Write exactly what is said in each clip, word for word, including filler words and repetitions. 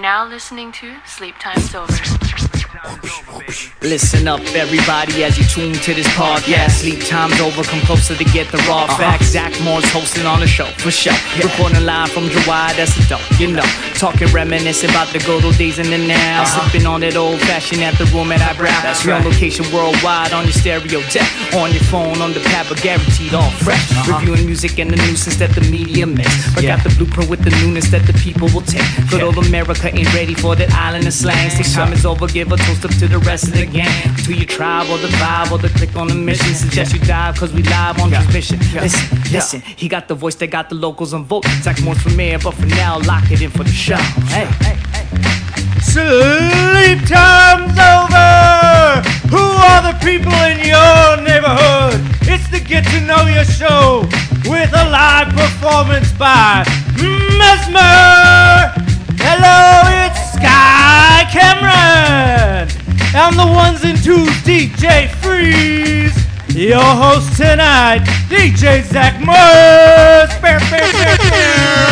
now listening to Sleep Time's Over. Listen up, everybody, as you tune to this podcast. Sleep Time's Over, come closer to get the raw uh-huh. facts. Zach Moore's hosting on the show, for sure. Yeah. Reporting live from July, that's a dope, you know. Talking, reminiscing about the good old days in the now. Uh-huh. Sipping on that old fashioned at the room at Eyebrow. That's right. On location worldwide, on your stereo deck, on your phone, on the pad, but guaranteed all fresh. Uh-huh. Reviewing music and the nuisance that the media miss. But yeah. got the blueprint with the newness that the people will take. Good yeah. old America ain't ready for that island of slang. Sleep Time is over, give a toast up to the rest of the gang. To your tribe or the vibe or the click on the mission. Suggest you dive cause we live on yeah. this mission. Yeah. Listen, yeah. listen, he got the voice that got the locals on vote. Zach Moore's for mayor, but for now, lock it in for the show. Hey, hey, hey. Sleep Time's over! Who are the people in your neighborhood? It's the Get to Know Your show with a live performance by Mesmer. Hello, it's Sky Cameron. And the ones and twos, D J Freeze. Your host tonight, D J Zach Moore. Bear, bear, bear, bear.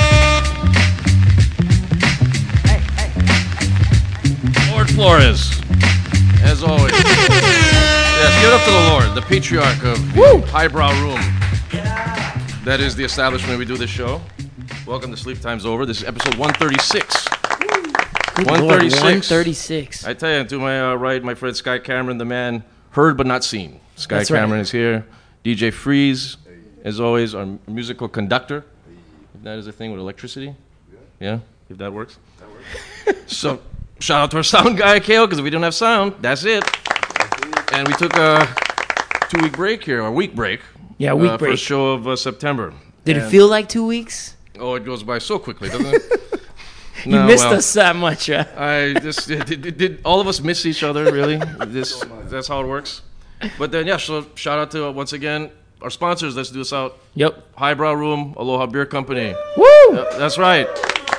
Hey, hey. Lord Flores, as always. Yes, give it up to the Lord, the patriarch of the Woo! Highbrow Room. Yeah. That is the establishment we do this show. Welcome to Sleep Time's Over. This is episode one thirty-six. one thirty-six. one thirty-six. I tell you, to my uh, right, my friend Sky Cameron, the man heard but not seen. Sky That's Cameron right. is here. D J Freeze, as always, our musical conductor. If that is a thing with electricity. Yeah, if that works. That works. So, shout out to our sound guy, Kale, because if we didn't have sound, that's it. And we took a two-week break here, a week break. Yeah, week uh, break. First show of uh, September. Did and it feel like two weeks? Oh, it goes by so quickly, doesn't it? You no, missed well, us that much, right? I just did, did, did all of us miss each other, really? This that's how it works. But then, yeah, so shout out to uh, once again our sponsors. Let's do this out. Yep. Highbrow Room, Aloha Beer Company. Woo! Uh, that's right.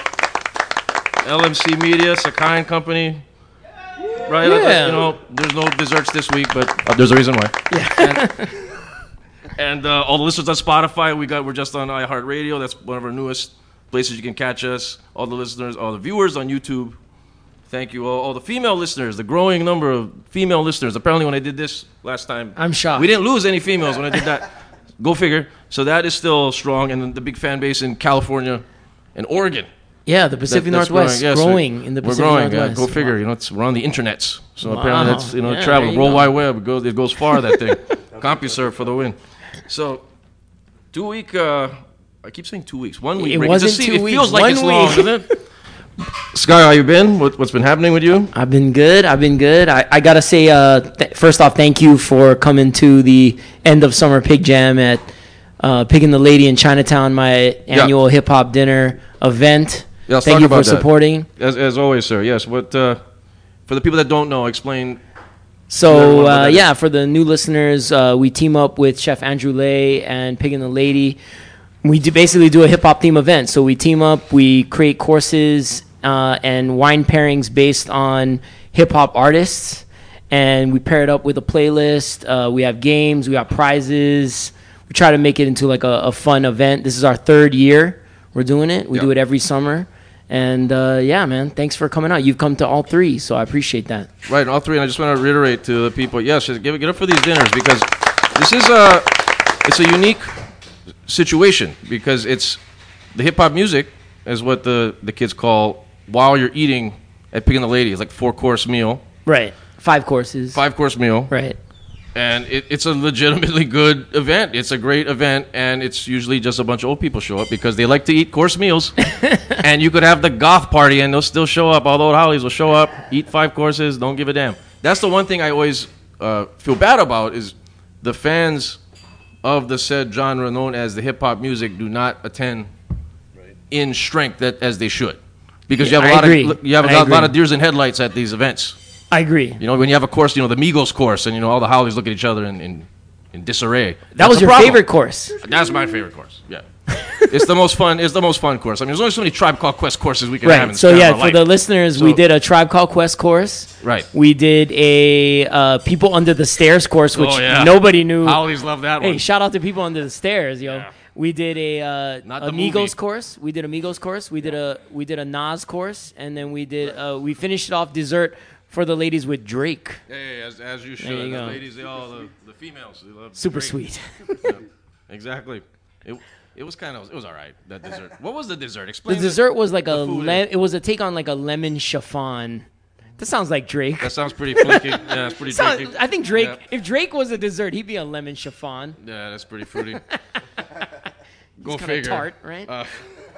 L M C Media, Sakai and Company. Right? Yeah. You know, there's no desserts this week, but uh, there's a reason why. Yeah. And, and uh, all the listeners on Spotify, we got we're just on iHeartRadio. That's one of our newest places you can catch us. All the listeners, all the viewers on YouTube. Thank you. All, all the female listeners, the growing number of female listeners. Apparently when I did this last time, I'm shocked. We didn't lose any females when I did that. Go figure. So that is still strong. And the big fan base in California and Oregon. Yeah, the Pacific that, Northwest growing, yes, growing in the Pacific we're growing, Northwest. Yeah, go figure. You know, it's, we're on the internets. So wow. apparently that's, you know, yeah, travel. World go. Wide Web. It goes, it goes far, that thing. CompuServe for the win. So two week, uh, I keep saying two weeks. One week. It break. wasn't just two see, weeks. It feels like One it's week. long, doesn't it? Sky, how you been? What, what's been happening with you? I've been good. I've been good. I, I got to say, uh, th- first off, thank you for coming to the end of summer Pig Jam at uh, Pig and the Lady in Chinatown, my annual yeah. hip-hop dinner event. Yeah, let's thank talk you about for that. supporting. As, as always, sir. Yes. What uh, for the people that don't know, explain. So, uh, yeah, for the new listeners, uh, we team up with Chef Andrew Lay and Pig and the Lady. We do basically do a hip-hop theme event. So we team up, we create courses uh, and wine pairings based on hip-hop artists, and we pair it up with a playlist. Uh, we have games, we have prizes. We try to make it into like a, a fun event. This is our third year we're doing it. We yep. do it every summer. And, uh, yeah, man, thanks for coming out. You've come to all three, so I appreciate that. Right, all three. And I just want to reiterate to the people, yes, just give it, get up for these dinners because this is a, it's a unique situation because it's the hip-hop music is what the, the kids call while you're eating at Pig and the Lady. It's like four-course meal. Right, five courses. Five-course meal. Right. And it, it's a legitimately good event. It's a great event, and it's usually just a bunch of old people show up because they like to eat course meals. And you could have the goth party, and they'll still show up. All the old Hollies will show up, eat five courses, don't give a damn. That's the one thing I always uh, feel bad about is the fans of the said genre known as the hip-hop music do not attend right. in strength that as they should. Because yeah, you have a I lot agree. of you have a lot, lot of deers in headlights at these events. I agree. You know, when you have a course, you know, the Migos course, and, you know, all the Hollies look at each other in, in, in disarray. That That's was your problem. favorite course. That's my favorite course, yeah. It's the most fun It's the most fun course. I mean, there's only so many Tribe Called Quest courses we can right. have in So, yeah, for life. the listeners, so, we did a Tribe Called Quest course. Right. We did a uh, People Under the Stairs course, which oh, yeah. nobody knew. Hollies love that one. Hey, shout out to People Under the Stairs, yo. Yeah. We did a uh, Not the Amigos movie. course. We did Amigos course. We did a we did a Nas course, and then we did uh, we finished it off dessert for the ladies with Drake. Yeah, yeah, yeah, as, as you should. you The go. ladies, they all the, the females. They love Super Drake. sweet. Yeah, exactly. It it was kind of it was all right. That dessert. What was the dessert? The Explain. dessert was like a food le- is- it was a take on like a lemon chiffon. That sounds like Drake. That sounds pretty flaky. Yeah, that's pretty Sound- Drakey. I think Drake. Yeah. If Drake was a dessert, he'd be a lemon chiffon. Yeah, that's pretty fruity. Go It's kinda figure. tart, right? Uh,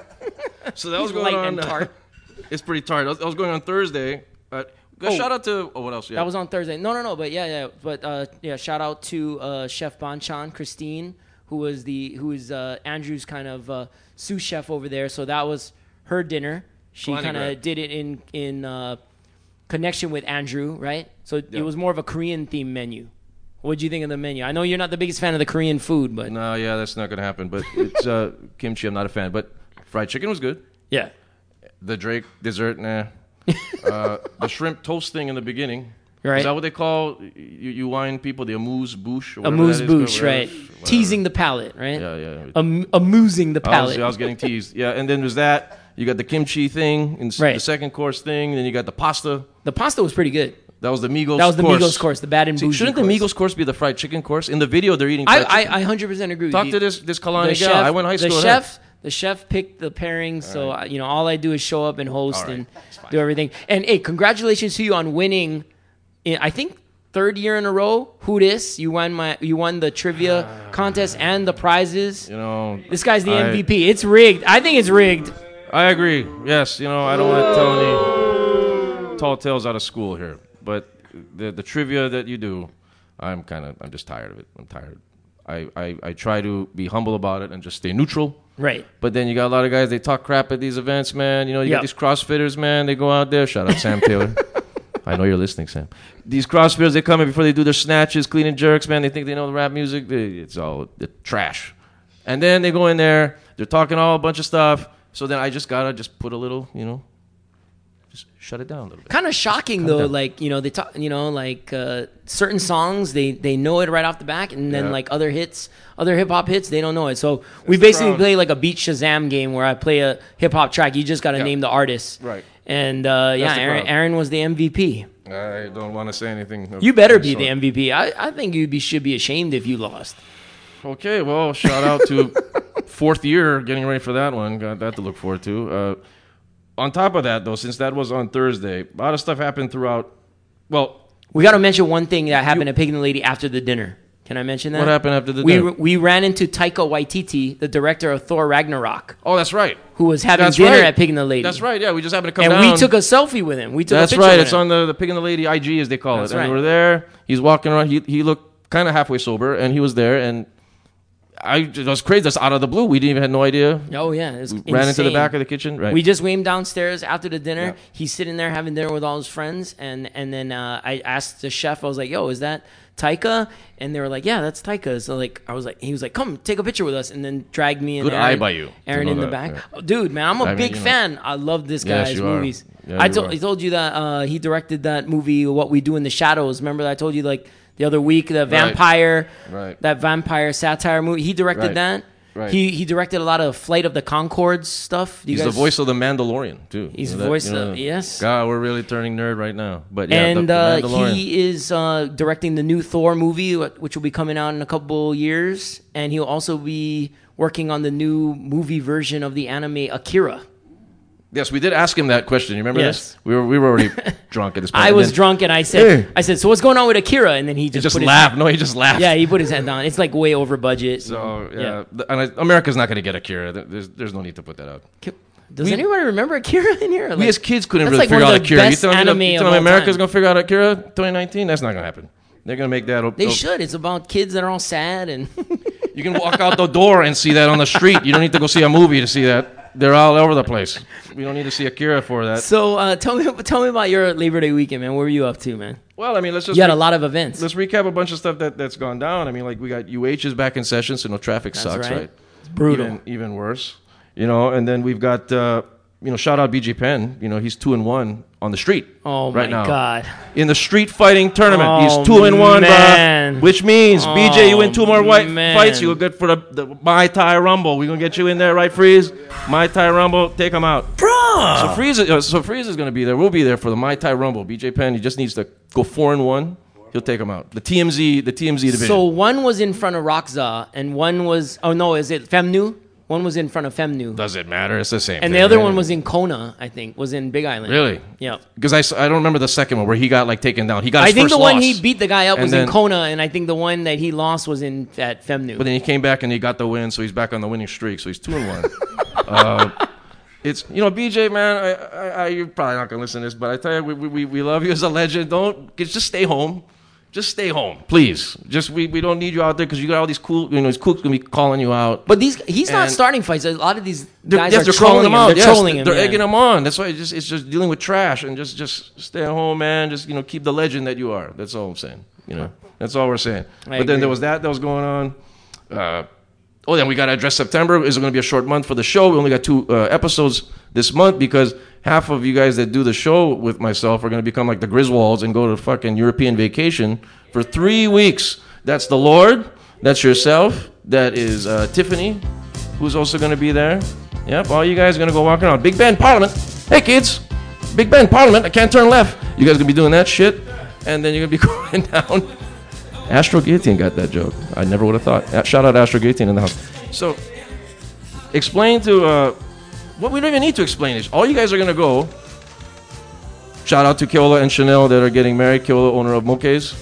so that was He's going light on. and uh, tart. it's pretty tart. I was, I was going on Thursday. Uh, Oh. shout out to oh, what else? Yeah. That was on Thursday. No, no, no. But yeah, yeah. But uh, yeah, shout out to uh, Chef Banchan, Christine, who was the who is uh, Andrew's kind of uh, sous chef over there. So that was her dinner. She Plenty kind of great. did it in in uh, connection with Andrew, right? So Yeah. it was more of a Korean themed menu. What did you think of the menu? I know you're not the biggest fan of the Korean food, but No, yeah, that's not gonna happen. But it's uh, kimchi. I'm not a fan. But fried chicken was good. yeah, The Drake dessert, nah. uh, the shrimp toast thing in the beginning. Right. Is that what they call you, you wine people? The amuse bouche? Or whatever amuse that is, bouche, whatever- right? whatever. Teasing the palate, right? Yeah, yeah. Am- amusing the I was, palate. I was getting teased. Yeah, and then there's that. You got the kimchi thing, and s- Right. the second course thing. Then you got the pasta. The pasta was pretty good. That was the Migos That was the course. Migos course, the bad and See, bougie shouldn't the course. Migos course be the fried chicken course? In the video, they're eating I, fried I, chicken. I one hundred percent agree with Talk you. to this this the Kalani chef, gal. I went to high the school with her. chef, the chef picked the pairing, so uh, you know all I do is show up and host All right. and do everything. And hey, congratulations to you on winning. In, I think third year in a row. Who dis? You won my. You won the trivia contest and the prizes. You know, This guy's the I- M V P. It's rigged. I think it's rigged. I agree. Yes, you know, I don't want to tell any tall tales out of school here, but the the trivia that you do, I'm kind of I'm just tired of it. I'm tired. I, I, I try to be humble about it and just stay neutral. Right. But then you got a lot of guys, they talk crap at these events, man. You know, you Yep. got these CrossFitters, man. They go out there. Shout out Sam Taylor. I know you're listening, Sam. These CrossFitters, they come in before they do their snatches, clean and jerks, man. They think they know the rap music. They, it's all the trash. And then they go in there. They're talking all a bunch of stuff. So then I just got to just put a little, you know, just shut it down a little bit. Kind of shocking though, down. like you know they talk, you know, like uh, certain songs they they know it right off the back, and then Yeah. like other hits, other hip hop hits, they don't know it. So we the basically crowd. play like a Beat Shazam game where I play a hip hop track. You just got to Yeah. name the artist, Right. And uh, yeah, the Aaron, crowd. Aaron was the M V P. I don't want to say anything. of You better any be the sort. M V P. I, I think you be, should be ashamed if you lost. Okay, well, shout out to fourth year getting ready for that one. Got that to look forward to. Uh, on top of that, though, since that was on Thursday, a lot of stuff happened throughout. Well, We got to mention one thing that happened at Pig and the Lady after the dinner. Can I mention that? What happened after the we, dinner? We ran into Taika Waititi, the director of Thor Ragnarok, oh, that's right. who was having That's dinner right. at Pig and the Lady. That's right. Yeah, we just happened to come And down. we took a selfie with him. We took That's a picture right. with It's him. on the the Pig and the Lady I G, as they call That's it. And right. we were there. He's walking around. He he looked kind of halfway sober, and he was there. And I it was crazy. That's out of the blue. We didn't even have no idea. Oh yeah, it was We ran into the insane. back of the kitchen. Right. We just went downstairs after the dinner. Yeah. He's sitting there having dinner with all his friends, and and then uh, I asked the chef. I was like, "Yo, is that Taika?" And they were like, "Yeah, that's Taika." So like, I was like, he was like, "Come, take a picture with us," and then dragged me and Good Aaron, eye by you to Aaron know in the that, back. yeah. Oh, dude, man, I'm a I mean, big you know. fan. I love this Yes, guy's you are. movies. Yeah, I you told are. I told you that uh, he directed that movie, What We Do in the Shadows. Remember that I told you like the other week, the vampire, Right. that vampire satire movie. He directed Right. that. Right. He he directed a lot of Flight of the Conchords stuff. Do you He's guys- the voice of the Mandalorian too. He's You the know that- voice you know of- that? yes. God, we're really turning nerd right now. But yeah, and the, the uh, Mandalorian. he is uh, directing the new Thor movie, wh- which will be coming out in a couple years. And he'll also be working on the new movie version of the anime Akira. Yes, we did ask him that question. You remember Yes. this? We were we were already drunk at this point. I And was then drunk, and I said, Hey. "I said, so what's going on with Akira?" And then he just, He just put his laughed. No, he just laughed. yeah, he put his head down. It's like way over budget. So yeah, The- and I, America's not going to get Akira. There- There's there's no need to put that out. Does we- anybody remember Akira in here? We Like, as kids couldn't that's really like one figure of out the Akira. You best telling me, anime the, you of telling me all America's time. going to figure out Akira twenty nineteen? That's not going to happen. They're going to make that. They oh, should. It's about kids that are all sad and. You can walk out the door and see that on the street. You don't need to go see a movie to see that. They're all over the place. We don't need to see Akira for that. So uh, tell me, tell me about your Labor Day weekend, man. What were you up to, man? Well, I mean, let's just You had a re- lot of events. let's recap a bunch of stuff that that's gone down. I mean, like we got U H is back in session, so no traffic That's sucks, right. right? It's brutal. Even, even worse, you know. And then we've got uh, you know, shout out B J Penn. You know, he's two and one on the street. Oh right my now. God! In the street fighting tournament, Oh, he's two and one, man. bruh. Which means Oh, B J, you win two more white man. fights, you're good for the, the Mai Tai Rumble. We're gonna get you in there, right, Freeze? Mai Tai Rumble, take him out, bro. So Freeze, uh, so Freeze is gonna be there. We'll be there for the Mai Tai Rumble. B J Penn, he just needs to go four and one. He'll take him out. The T M Z, the T M Z division. So one was in front of Rockza, and one was oh no, is it Femnu? One was in front of Femnu. Does it matter? It's the same. And thing, the other right? one was in Kona, I think, was in Big Island. Really? Yeah. Because I, s- I don't remember the second one where he got like taken down. He got. His I think first the one loss. he beat the guy up And was then- in Kona, and I think the one that he lost was in at Femnu. But then he came back and he got the win, so he's back on the winning streak. So he's two and one. uh, it's you know B J, man. I, I, I you're probably not gonna listen to this, but I tell you, we we, we love you as a legend. Don't just stay home. Just stay home, please. Just we, we don't need you out there because you got all these cool, you know, these cooks gonna be calling you out. But these he's not And- starting fights. A lot of these They're, guys yes, are they're trolling calling him. him out. They're Yes, trolling him. They're yeah. egging him on. That's why it's just it's just dealing with trash and just just stay at home, man. Just you know keep the legend that you are. That's all I'm saying. You know that's all we're saying. I but then agree. there was that that was going on. Uh, oh, then we got to address September. Is going to be a short month for the show. We only got two uh, episodes this month because half of you guys that do the show with myself are going to become like the Griswolds and go to fucking European vacation for three weeks. That's the Lord. That's yourself. That is uh, Tiffany, who's also going to be there. Yep, all you guys are going to go walking around. Big Ben Parliament. Hey, kids. Big Ben Parliament. I can't turn left. You guys going to be doing that shit. And then you're going to be going down. Astro Guillotine got that joke. I never would have thought. Uh, Shout out Astro Guillotine in the house. So, explain to... Uh, what we don't even need to explain is all you guys are going to go. Shout out to Keola and Chanel that are getting married. Keola, owner of Moke's,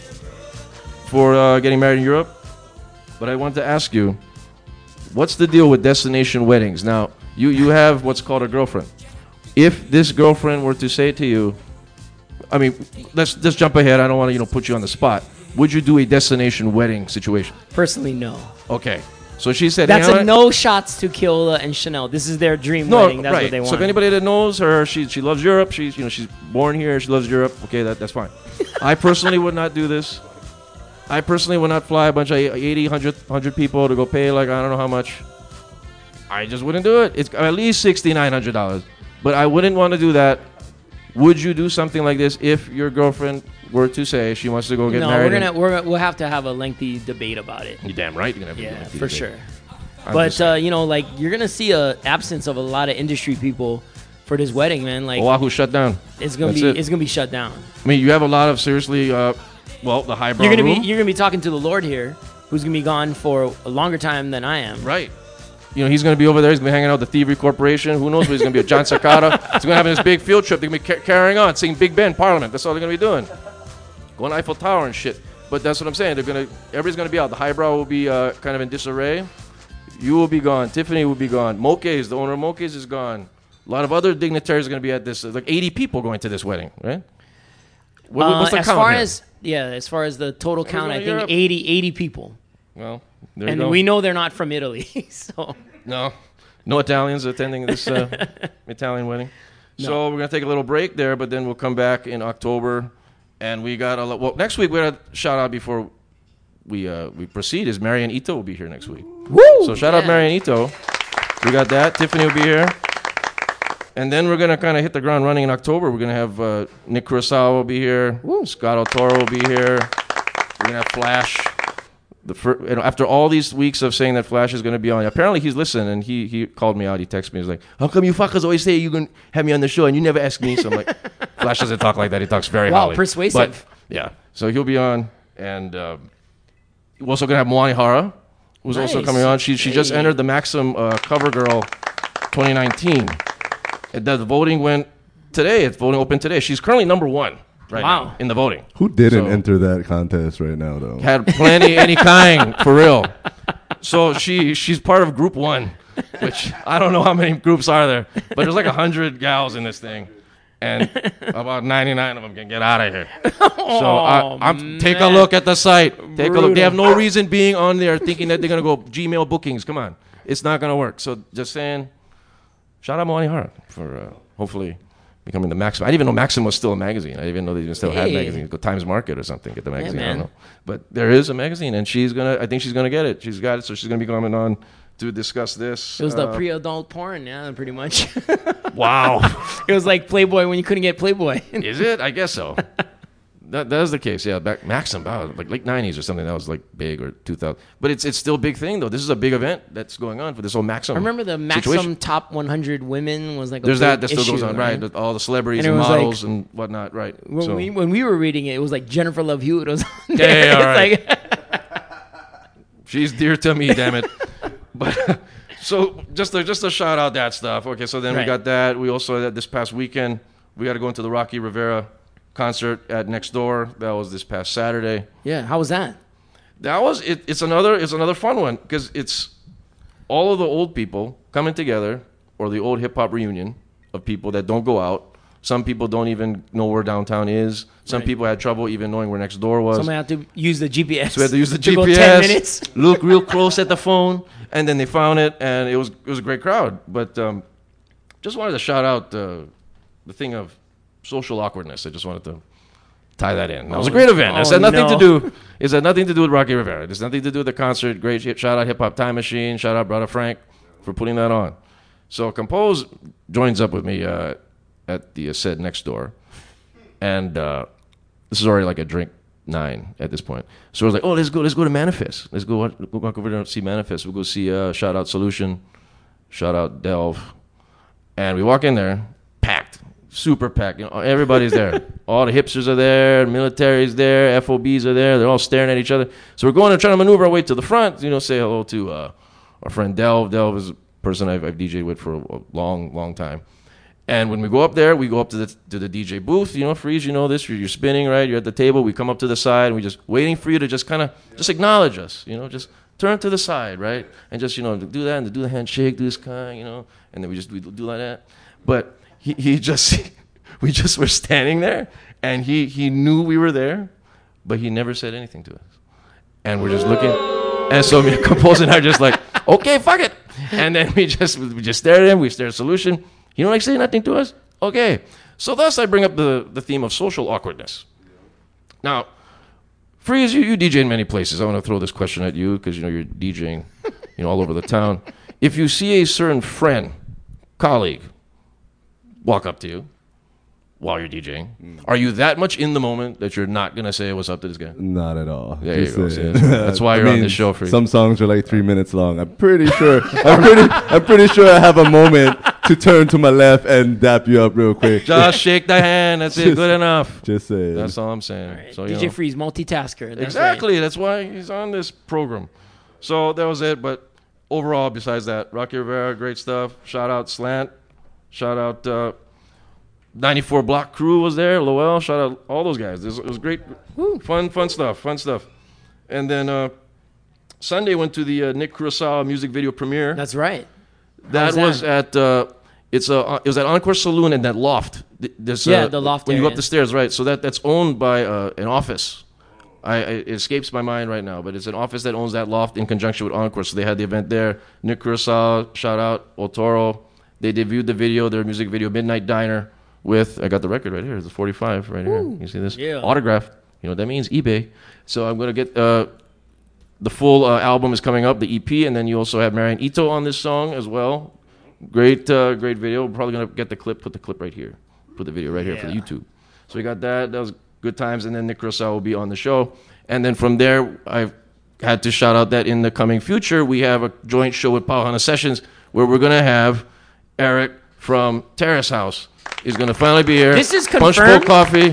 for uh, getting married in Europe. But I want to ask you, what's the deal with destination weddings? Now, you, you have what's called a girlfriend. If this girlfriend were to say to you, I mean, let's just jump ahead. I don't want to, you know, put you on the spot. Would you do a destination wedding situation? Personally, no. Okay. So she said, That's hey, a I- no shots to Keola and Chanel. This is their dream No, wedding. That's right. what they want. So if anybody that knows her, she she loves Europe. She's you know she's born here. She loves Europe. Okay, that that's fine. I personally would not do this. I personally would not fly a bunch of eighty, one hundred, one hundred people to go pay like I don't know how much. I just wouldn't do it. It's at least sixty nine hundred dollars. But I wouldn't want to do that. Would you do something like this if your girlfriend were to say she wants to go get no, married? we're gonna and- we're, we'll have to have a lengthy debate about it. You're damn right. You're gonna have to Yeah, do it. for sure. I'm But just uh, you know, like you're gonna see a absence of a lot of industry people for this wedding, man. Like Oahu shut down. it's gonna That's be it. it's gonna be shut down. I mean, you have a lot of seriously, uh, well, the highbrow You're gonna room. be you're gonna be talking to the Lord here, who's gonna be gone for a longer time than I am. Right. You know, he's going to be over there. He's going to be hanging out with the Thievery Corporation. Who knows what he's going to be? John Sakata. He's going to have this big field trip. They're going to be ca- carrying on, seeing Big Ben, Parliament. That's all they're going to be doing. Going to Eiffel Tower and shit. But that's what I'm saying. They're going to. Everybody's going to be out. The highbrow will be uh, kind of in disarray. You will be gone. Tiffany will be gone. Moke's, the owner of Moke's, is gone. A lot of other dignitaries are going to be at this. Like eighty people going to this wedding, right? What, Uh, what's the as count far here? as yeah, as far as the total count, I going to think Europe. eighty, eighty people, Well, there you and go. we know they're not from Italy, so. No, no Italians attending this uh, Italian wedding. So we're gonna take a little break there, but then we'll come back in October, and we got a lot. Well, next week we got a shout out before we uh, we proceed. Is Marianne Ito will be here next week. Woo! So shout out Yeah. Marianne Ito. We got that. Tiffany will be here, and then we're gonna kind of hit the ground running in October. We're gonna have uh, Nick Kurosawa will be here. Scott O'Toro will be here. We're gonna have Flash. The fir- you know, after all these weeks of saying that Flash is going to be on, apparently he's listening, and he he called me out. He texted me. He's like, "How come you fuckers always say you're going to have me on the show and you never ask me?" So I'm like, "Flash doesn't talk like that. He talks very Wow, highly." persuasive. But, yeah, so he'll be on, and um, we're also going to have Moani Hara, who's also Nice. coming on. She she just Hey. entered the Maxim uh, Cover Girl twenty nineteen. And the voting went today. It's voting open today. She's currently number one right Wow. now in the voting. Who didn't So- enter that contest right now, though? Had plenty, any kind, for real. So she she's part of group one, which I don't know how many groups are there, but there's like a hundred gals in this thing, and about ninety-nine of them can get out of here. So I, I'm take a man. look at the site. Take a look. They have no Brutal. reason being on there thinking that they're gonna go Gmail bookings. Come on, it's not gonna work. So just saying, shout out Moani Hart for uh, hopefully becoming the Maxim. I didn't even know Maxim was still a magazine. I didn't even know they even still had Hey. magazines. Go Times Market or something. Get the magazine. I man. don't know. But there is a magazine, and she's gonna. I think she's gonna get it. She's got it, so she's gonna be coming on to discuss this. It was the Uh, pre-adult porn, yeah, pretty much. wow. It was like Playboy when you couldn't get Playboy. Is it? I guess so. That that is the case. Yeah, back Maxim, wow, like late nineties or something. That was like big, or two thousand. But it's it's still a big thing though. This is a big event that's going on for this whole Maxim. I remember the Maxim situation. top one hundred women was like a There's big that that still issue, goes on, right? With all the celebrities And and, it was like- models and whatnot, right? When So- we when we were reading it, it was like Jennifer Love Hewitt was on Yeah, there. yeah, all right. It's like She's dear to me, damn it. But so just to, just to shout out that stuff. Okay, so then we Right. got that. We also had this past weekend. We got to go into the Rocky Rivera concert at Next Door. That was this past Saturday. yeah, how was that? That was it. It's another it's another fun one because it's all of the old people coming together, or the old hip hop reunion of people that don't go out. Some people don't even know where downtown is. Some Right. people had trouble even knowing where Next Door was. Somebody had to use the G P S. So we had to use the to G go P S, ten minutes. look real close at the phone, and then they found it, and it was it was a great crowd. But um, just wanted to shout out uh, the thing of social awkwardness. I just wanted to tie that in. That was a great event. It Oh, had nothing no. to do. It had nothing to do with Rocky Rivera. It has nothing to do with the concert. Great shit. Shout out Hip Hop Time Machine. Shout out Brother Frank for putting that on. So Compose joins up with me uh, at the uh, said Next Door, and uh, this is already like a drink nine at this point. So I was like, oh, let's go, let's go to Manifest. Let's go, we'll walk over there and see Manifest. We'll go see uh, shout out Solution, shout out Delve, and we walk in there, packed, super packed. You know, everybody's there. All the hipsters are there, military's there, F O Bs are there. They're all staring at each other. So we're going and trying to maneuver our way to the front. You know, say hello to uh, our friend Delve. Delve is a person I've, I've DJed with for a long, long time. And when we go up there, we go up to the to the D J booth. You know, Freeze, you know this. You're, you're spinning, right? You're at the table. We come up to the side, and we just waiting for you to just kind of just acknowledge us. You know, just turn to the side, right? And just, you know, do that and do the handshake, do this kind, you know. And then we just we do like that. But he, he just, we just were standing there, and he, he knew we were there, but he never said anything to us. And we're just looking. And so me, Compose and I are just like, okay, fuck it. And then we just we just stared at him. We stared at Solution. You don't like say nothing to us? Okay. So thus I bring up the, the theme of social awkwardness. Now, Freeze, you, you D J in many places. I want to throw this question at you because, you know, you're DJing, you know, all over the town. If you see a certain friend, colleague, walk up to you while you're DJing, mm. are you that much in the moment that you're not going to say what's up to this guy? Not at all. There Just you go. saying. See, that's, that's why I you're mean, on this show, Freeze. Some songs are like three minutes long. I'm pretty sure. I'm pretty. I'm pretty sure I have a moment to turn to my left and dap you up real quick. Just shake the hand. That's it. Just- Good enough. Just saying. That's all I'm saying. Right. So, you D J know. Freeze, multitasker. That's Exactly. right. That's why he's on this program. So that was it. But overall, besides that, Rocky Rivera, great stuff. Shout out Slant. Shout out uh, ninety-four Block Crew was there. Lowell. Shout out all those guys. It was, it was great. Woo. Fun, fun stuff. Fun stuff. And then uh, Sunday went to the uh, Nick Kurosawa music video premiere. That's right. that How's was that? at uh, it's a it was at Encore Saloon in that loft. Th- There's, Yeah, uh, the loft when you go area. up the stairs, right? So that that's owned by uh, an office. I, I it escapes my mind right now, but it's an office that owns that loft in conjunction with Encore. So they had the event there. Nick Kurosawa, shout out Otoro. They debuted the video, their music video, Midnight Diner, with I got the record right here. It's a forty-five right here. You see this? Yeah. Autographed. You know what that means? eBay. So I'm gonna get uh, the full uh, album is coming up, the E P, and then you also have Marian Ito on this song as well. Great, uh, great video. We're probably gonna get the clip. Put the clip right here. Put the video right here for the YouTube. So we got that. That was good times. And then Nick Kurosawa will be on the show. And then from there, I've had to shout out that in the coming future, we have a joint show with Pauhana Sessions where we're gonna have Eric from Terrace House. He's gonna finally be here. This is Punch Bowl confirmed? Coffee.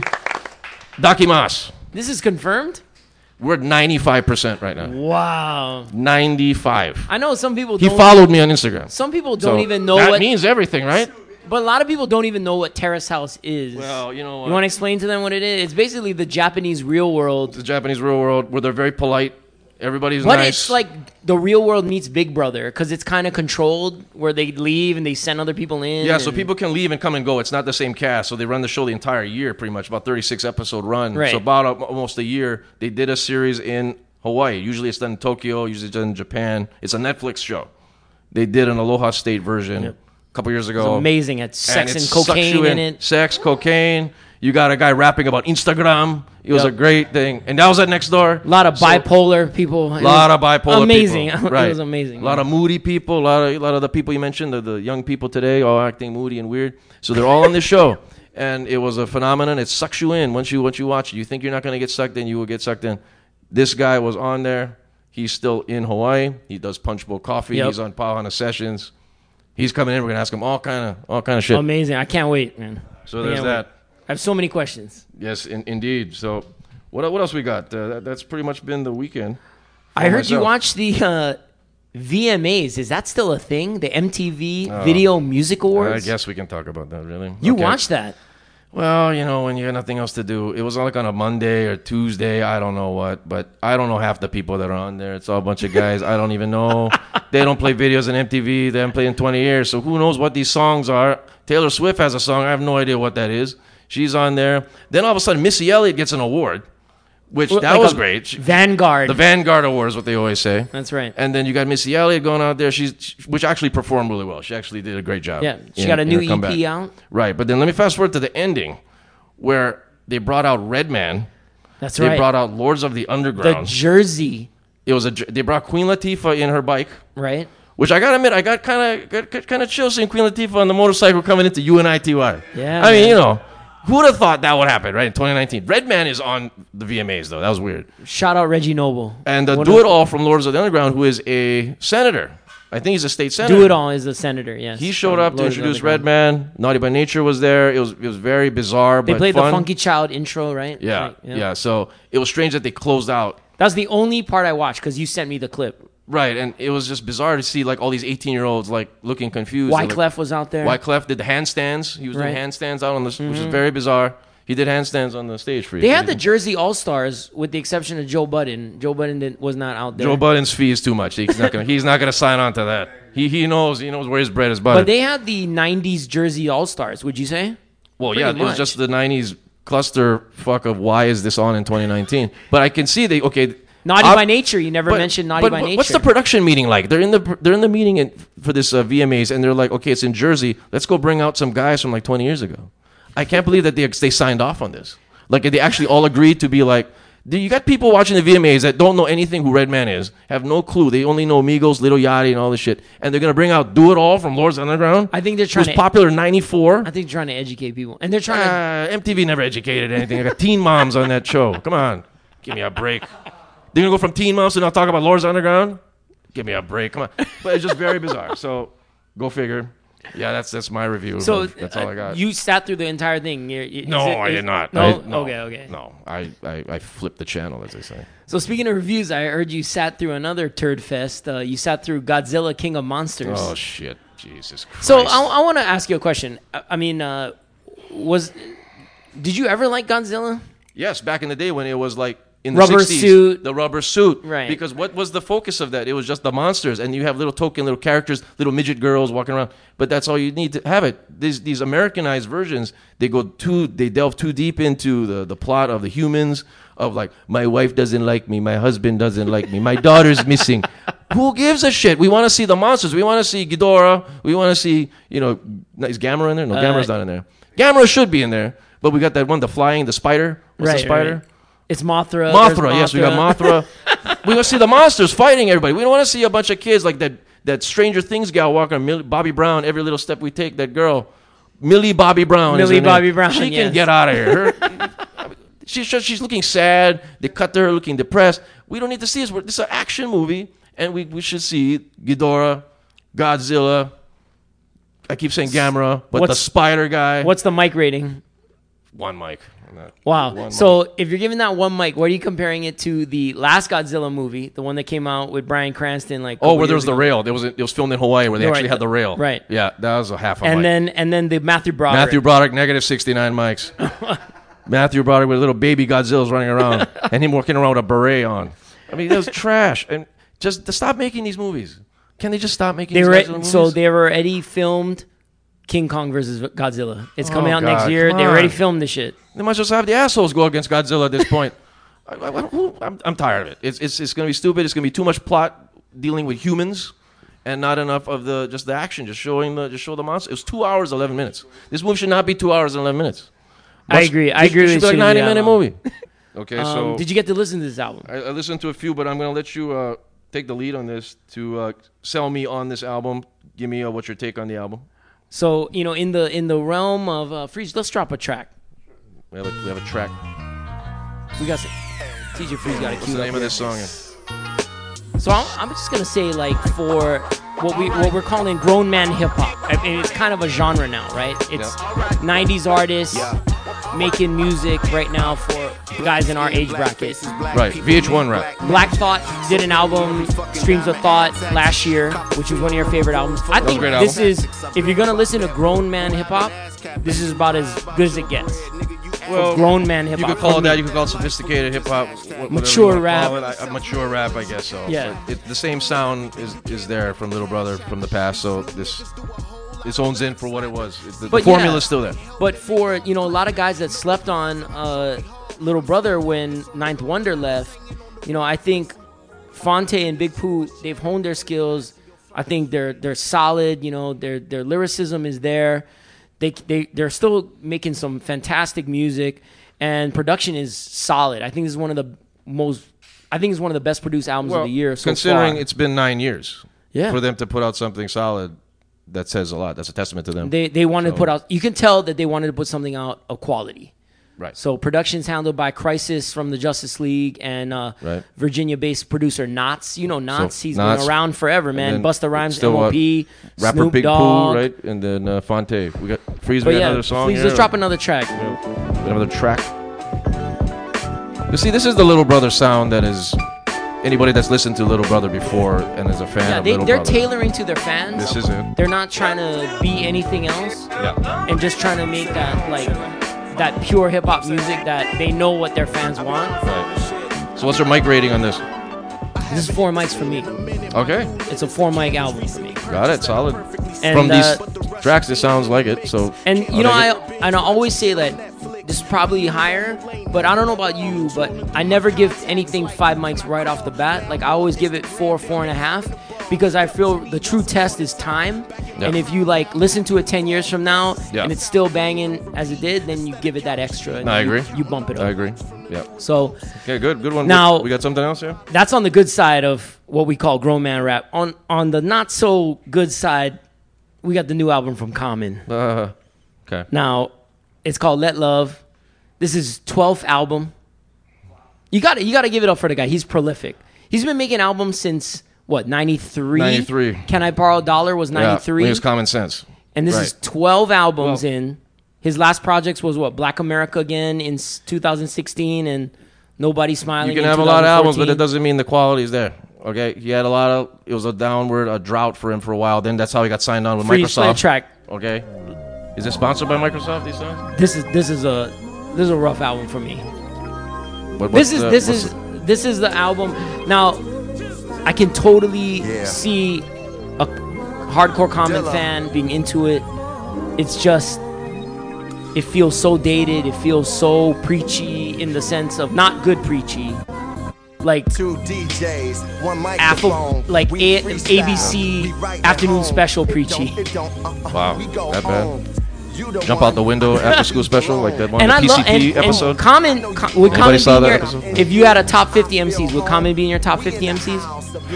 Dakimas. This is confirmed? We're at ninety-five percent right now. Wow. ninety-five. I know some people He don't. followed me on Instagram. Some people don't So even know that what. means everything, right? But a lot of people don't even know what Terrace House is. Well, you know what? You want to explain to them what it is? It's basically the Japanese real world. the Japanese real world where they're very polite. Everybody's But nice. it's like the real world meets Big Brother because it's kind of controlled where they leave and they send other people in. yeah, so and- people can leave and come and go. It's not the same cast, so they run the show the entire year, pretty much about thirty-six episode run. Right. So about a, almost a year. They did a series in Hawaii. Usually it's done in Tokyo. Usually it's done in Japan. It's a Netflix show. They did an Aloha State version a couple years ago. It's amazing. It's sex it and, sucks cocaine you in it. Sex, cocaine. You got a guy rapping about Instagram. It was Yep. a great thing. And that was at Next Door. A lot of So- bipolar people. A lot of bipolar amazing. people. It Right. was amazing. A lot of moody people. A lot of, a lot of the people you mentioned, the, the young people today, all acting moody and weird. So they're all on this show. And it was a phenomenon. It sucks you in. Once you once you watch it, you think you're not going to get sucked in, you will get sucked in. This guy was on there. He's still in Hawaii. He does Punch Bowl Coffee. Yep. He's on Pauhana Sessions. He's coming in. We're going to ask him all kind of all kind of shit. Amazing. I can't wait, man. So I there's can't that. wait. I have so many questions. Yes, in, indeed. So what what else we got? Uh, that, that's pretty much been the weekend. I heard you myself. watch the uh, V M As. Is that still a thing? The M T V Video Music Awards? I guess we can talk about that, really. You Okay. watched that. Well, you know, when you got nothing else to do. It was like on a Monday or Tuesday, I don't know what, but I don't know half the people that are on there. It's all a bunch of guys I don't even know. They don't play videos on M T V. They haven't played in twenty years, so who knows what these songs are. Taylor Swift has a song. I have no idea what that is. She's on there. Then all of a sudden, Missy Elliott gets an award, which that Like was a great. She- Vanguard. the Vanguard Award is what they always say. That's right. And then you got Missy Elliott going out there. She's which actually performed really well. She actually did a great job. Yeah, she in- got a in new her E P comeback. out. Right, but then let me fast forward to the ending, where they brought out Redman. That's They right. brought out Lords of the the Underground. jersey, it was a. They brought Queen Latifah in her bike, right? which I gotta admit, I got kind of got kind of chill seeing Queen Latifah on the motorcycle coming into U N I T Y. Yeah, I mean, man. you know, who would have thought that would happen, right? In twenty nineteen, Redman is on the V M As though. That was weird. Shout out Reggie Noble. And uh, What Do a- It All from Lords of the Underground, who is a senator. I think he's a state senator. Do It All is the senator. Yes, He showed from up to Lords of introduce Underground. Redman. Naughty by Nature was there. It was it was very bizarre, They but played fun. the Funky Child intro, right? Yeah, Right, yeah, So it was strange that they closed out. That was the only part I watched because you sent me the clip. Right, and it was just bizarre to see like all these eighteen-year-olds like looking confused. They're, Wyclef like, was out there. Wyclef did the handstands. He was doing Right. Mm-hmm. handstands out on the, which is very bizarre. He did handstands on the stage for you. They had the Jersey All Stars, with the exception of Joe Budden. Joe Budden did, was not out there. Joe Budden's fee is too much. He's not gonna. He's not gonna sign on to that. He he knows. He knows where his bread is buttered. But they had the nineties Jersey All Stars. Would you say? well, pretty yeah, it was much. just the nineties cluster fuck of why is this on in twenty nineteen? But I can see they okay. Naughty ob- by Nature. You never But- mentioned Naughty but by wh- Nature. What's the production meeting like? They're in the they're in the meeting in, for this uh, V M As, and they're like, okay, it's in Jersey. Let's go bring out some guys from like twenty years ago. I can't believe that they they signed off on this. Like they actually all agreed to be like. You got people watching the V M As that don't know anything who Redman is, have no clue. They only know Migos, Little Yachty, and all this shit. And they're gonna bring out "Do It All" from Lords of the Underground. I think they're It trying was to. popular in ninety-four. I think they're trying to educate people, and they're trying to. Uh, M T V never educated anything. I got Teen Moms on that show. Come on, give me a break. They're gonna go from Teen Moms to now talk about Lords of the Underground. Give me a break. Come on, but it's just very bizarre. So go figure. Yeah, that's that's my review. So of- that's all uh, I got. You sat through the entire thing. You're- is no, it- I is- did not. No? I- no. Okay, okay. No, I, I I flipped the channel, as they say. So speaking of reviews, I heard you sat through another turd fest. Uh, you sat through Godzilla King of Monsters. Oh shit, Jesus Christ. so I, I want to ask you a question. I, I mean, uh, was did you ever like Godzilla? Yes, back in the day when it was like in the Rubber sixties, suit. the rubber suit. Right. Because what was the focus of that? It was just the monsters, and you have little token little characters, little midget girls walking around. But that's all you need to have it. These these Americanized versions, they go too, they delve too deep into the, the plot of the humans, of like, my wife doesn't like me, my husband doesn't like me, my daughter's missing. Who gives a shit? We want to see the monsters. We want to see Ghidorah. We want to see, you know, is Gamera in there? No, Uh, Gamera's not in there. Gamera should be in there. But we got that one, the flying, the spider. What's the spider? right. It's Mothra. Mothra, There's yes, we got Mothra. We want to see the monsters fighting everybody. We don't want to see a bunch of kids like that that Stranger Things gal walking, Millie, Bobby Brown, every little step we take, that girl, Millie Bobby Brown. is Millie her name. Bobby Brown, She yes. can get out of here. Her, she's, just- she's looking sad. They cut to her looking depressed. We don't need to see this. We're- This is an action movie, and we, we should see Ghidorah, Godzilla. I keep saying Gamera, but the What's- spider guy. What's the mic rating? One mic. on that. Wow. One So mic. if you're giving that one mic, what are you comparing it to the last Godzilla movie, the one that came out with Bryan Cranston? Like, a Oh, couple where there years was the ago? rail. There was a, it was filmed in Hawaii where they Right. actually had the rail. Right. Yeah, that was a half a And mic. then and then the Matthew Broderick. Matthew Broderick, negative sixty-nine mics. Matthew Broderick with little baby Godzillas running around, and him walking around with a beret on. I mean, that was trash. And just to stop making these movies. Can they just stop making They these were Godzilla movies? so they were already filmed King Kong versus Godzilla. It's coming Oh, out next God, year. come They already on. filmed this shit. They must just have the assholes go against Godzilla at this point. I, I, who- I'm, I'm tired of it. It's it's it's going to be stupid. It's going to be too much plot dealing with humans, and not enough of the just the action. Just showing the just show the monster. It was two hours eleven minutes. This movie should not be two hours and eleven minutes. I agree. I It agree should with be like you, ninety yeah. minute movie. Okay, Um, so did you get to listen to this album? I, I listened to a few, but I'm gonna let you uh, take the lead on this to uh, sell me on this album. Give me uh, what's your take on the album. So you know, in the in the realm of uh, Freeze, let's drop a track. We have a, we have a track. We got some, T J Freeze got a What's cue. the up name of here. this song? So I'm, I'm just gonna say, like, for what we what we're calling grown man hip hop. I mean, it's kind of a genre now, right? It's nineties artists making music right now for guys in our age bracket. Right, V H one rap. Black Thought did an album, Streams of Thought, last year, which was one of your favorite albums. I was a think great this album. is, if you're gonna listen to grown man hip hop, this is about as good as it gets. Well, grown man hip You hop. could call for it that. me. You could call it sophisticated hip hop. wh- whatever Mature you wanna rap. call it. I- A mature rap, I guess so. Yeah. But it, the same sound is is there from Little Brother from the past. So this this owns in for what it was. It- The, the But formula yeah. is still there. But for, you know, a lot of guys that slept on uh, Little Brother when Ninth Wonder left, you know, I think Fonte and Big Pooh, they've honed their skills. I think they're they're solid. You know, their their lyricism is there. They they they're still making some fantastic music, and production is solid. I think this is one of the most. I think it's one of the best produced albums of the year so considering far. it's been nine years Yeah. for them to put out something solid, that says a lot. That's a testament to them. They they wanted to So- put out. You can tell that they wanted to put something out of quality. right. So production's handled by Crisis from the Justice League and uh, Right. Virginia-based producer Knots. You know Knots. So, He's Knots, been around forever, and man. then Busta Rhymes, still M O P, Rapper Snoop Big Dogg. Pooh, right? And then uh, Fonte. We got Freeze. But We got yeah, another song please here. let's drop another track. Another track. You see, this is the Little Brother sound that is anybody that's listened to Little Brother before and is a fan Yeah, of they, Little they're Brother. tailoring to their fans. This is it. They're not trying to be anything else, Yeah. and just trying to make that like that pure hip hop music that they know what their fans want. Right. So what's your mic rating on this? This is four mics for me. Okay. It's a four mic album for me. Got it. Solid. And, From these uh, tracks, it sounds like it. So And you I'll know, take I it. and I always say that this is probably higher, but I don't know about you, but I never give anything five mics right off the bat. Like I always give it four, four and a half, because I feel the true test is time. Yeah. And if you like listen to it ten years from now Yeah. and it's still banging as it did, then you give it that extra. And I you, agree. You bump it up. I agree. Yeah. So Okay. Good. Good one. Now- we got something else here. that's on the good side of what we call grown man rap. On on the not so good side, we got the new album from Common. Uh, okay. Now, it's called Let Love. This is twelfth album. You got to you got to give it up for the guy. He's prolific. He's been making albums since what, ninety-three? ninety-three. Can I Borrow a Dollar was Yeah. ninety-three. It was Common Sense. And this Right. is twelve albums Well- in. His last projects was what, Black America Again in s- two thousand sixteen and Nobody Smiling. You can in have a lot of albums, but twenty fourteen. it doesn't mean the quality is there. Okay, he had a lot of. It was a downward, a drought for him for a while. Then that's how he got signed on with Freeze, play a Microsoft. track. Okay, is it sponsored by Microsoft? These songs? This is this is a this is a rough album for me. What, This what's is the- this what's is this is the album. Now, I can totally see a hardcore Common fan being into it. It's just, it feels so dated. It feels so preachy in the sense of not good preachy, like Two D Js, one Apple, microphone. like We A- freestyle. A B C We write at afternoon home. special It preachy. don't- it don't, uh, uh, Wow, we go that bad? home. You the Jump one. out the window after school special like that one And the I P C love P and, episode. and Common. Com, would Anybody Common saw be in that your, episode? if you had a top fifty M Cs, would Common be in your top fifty M Cs?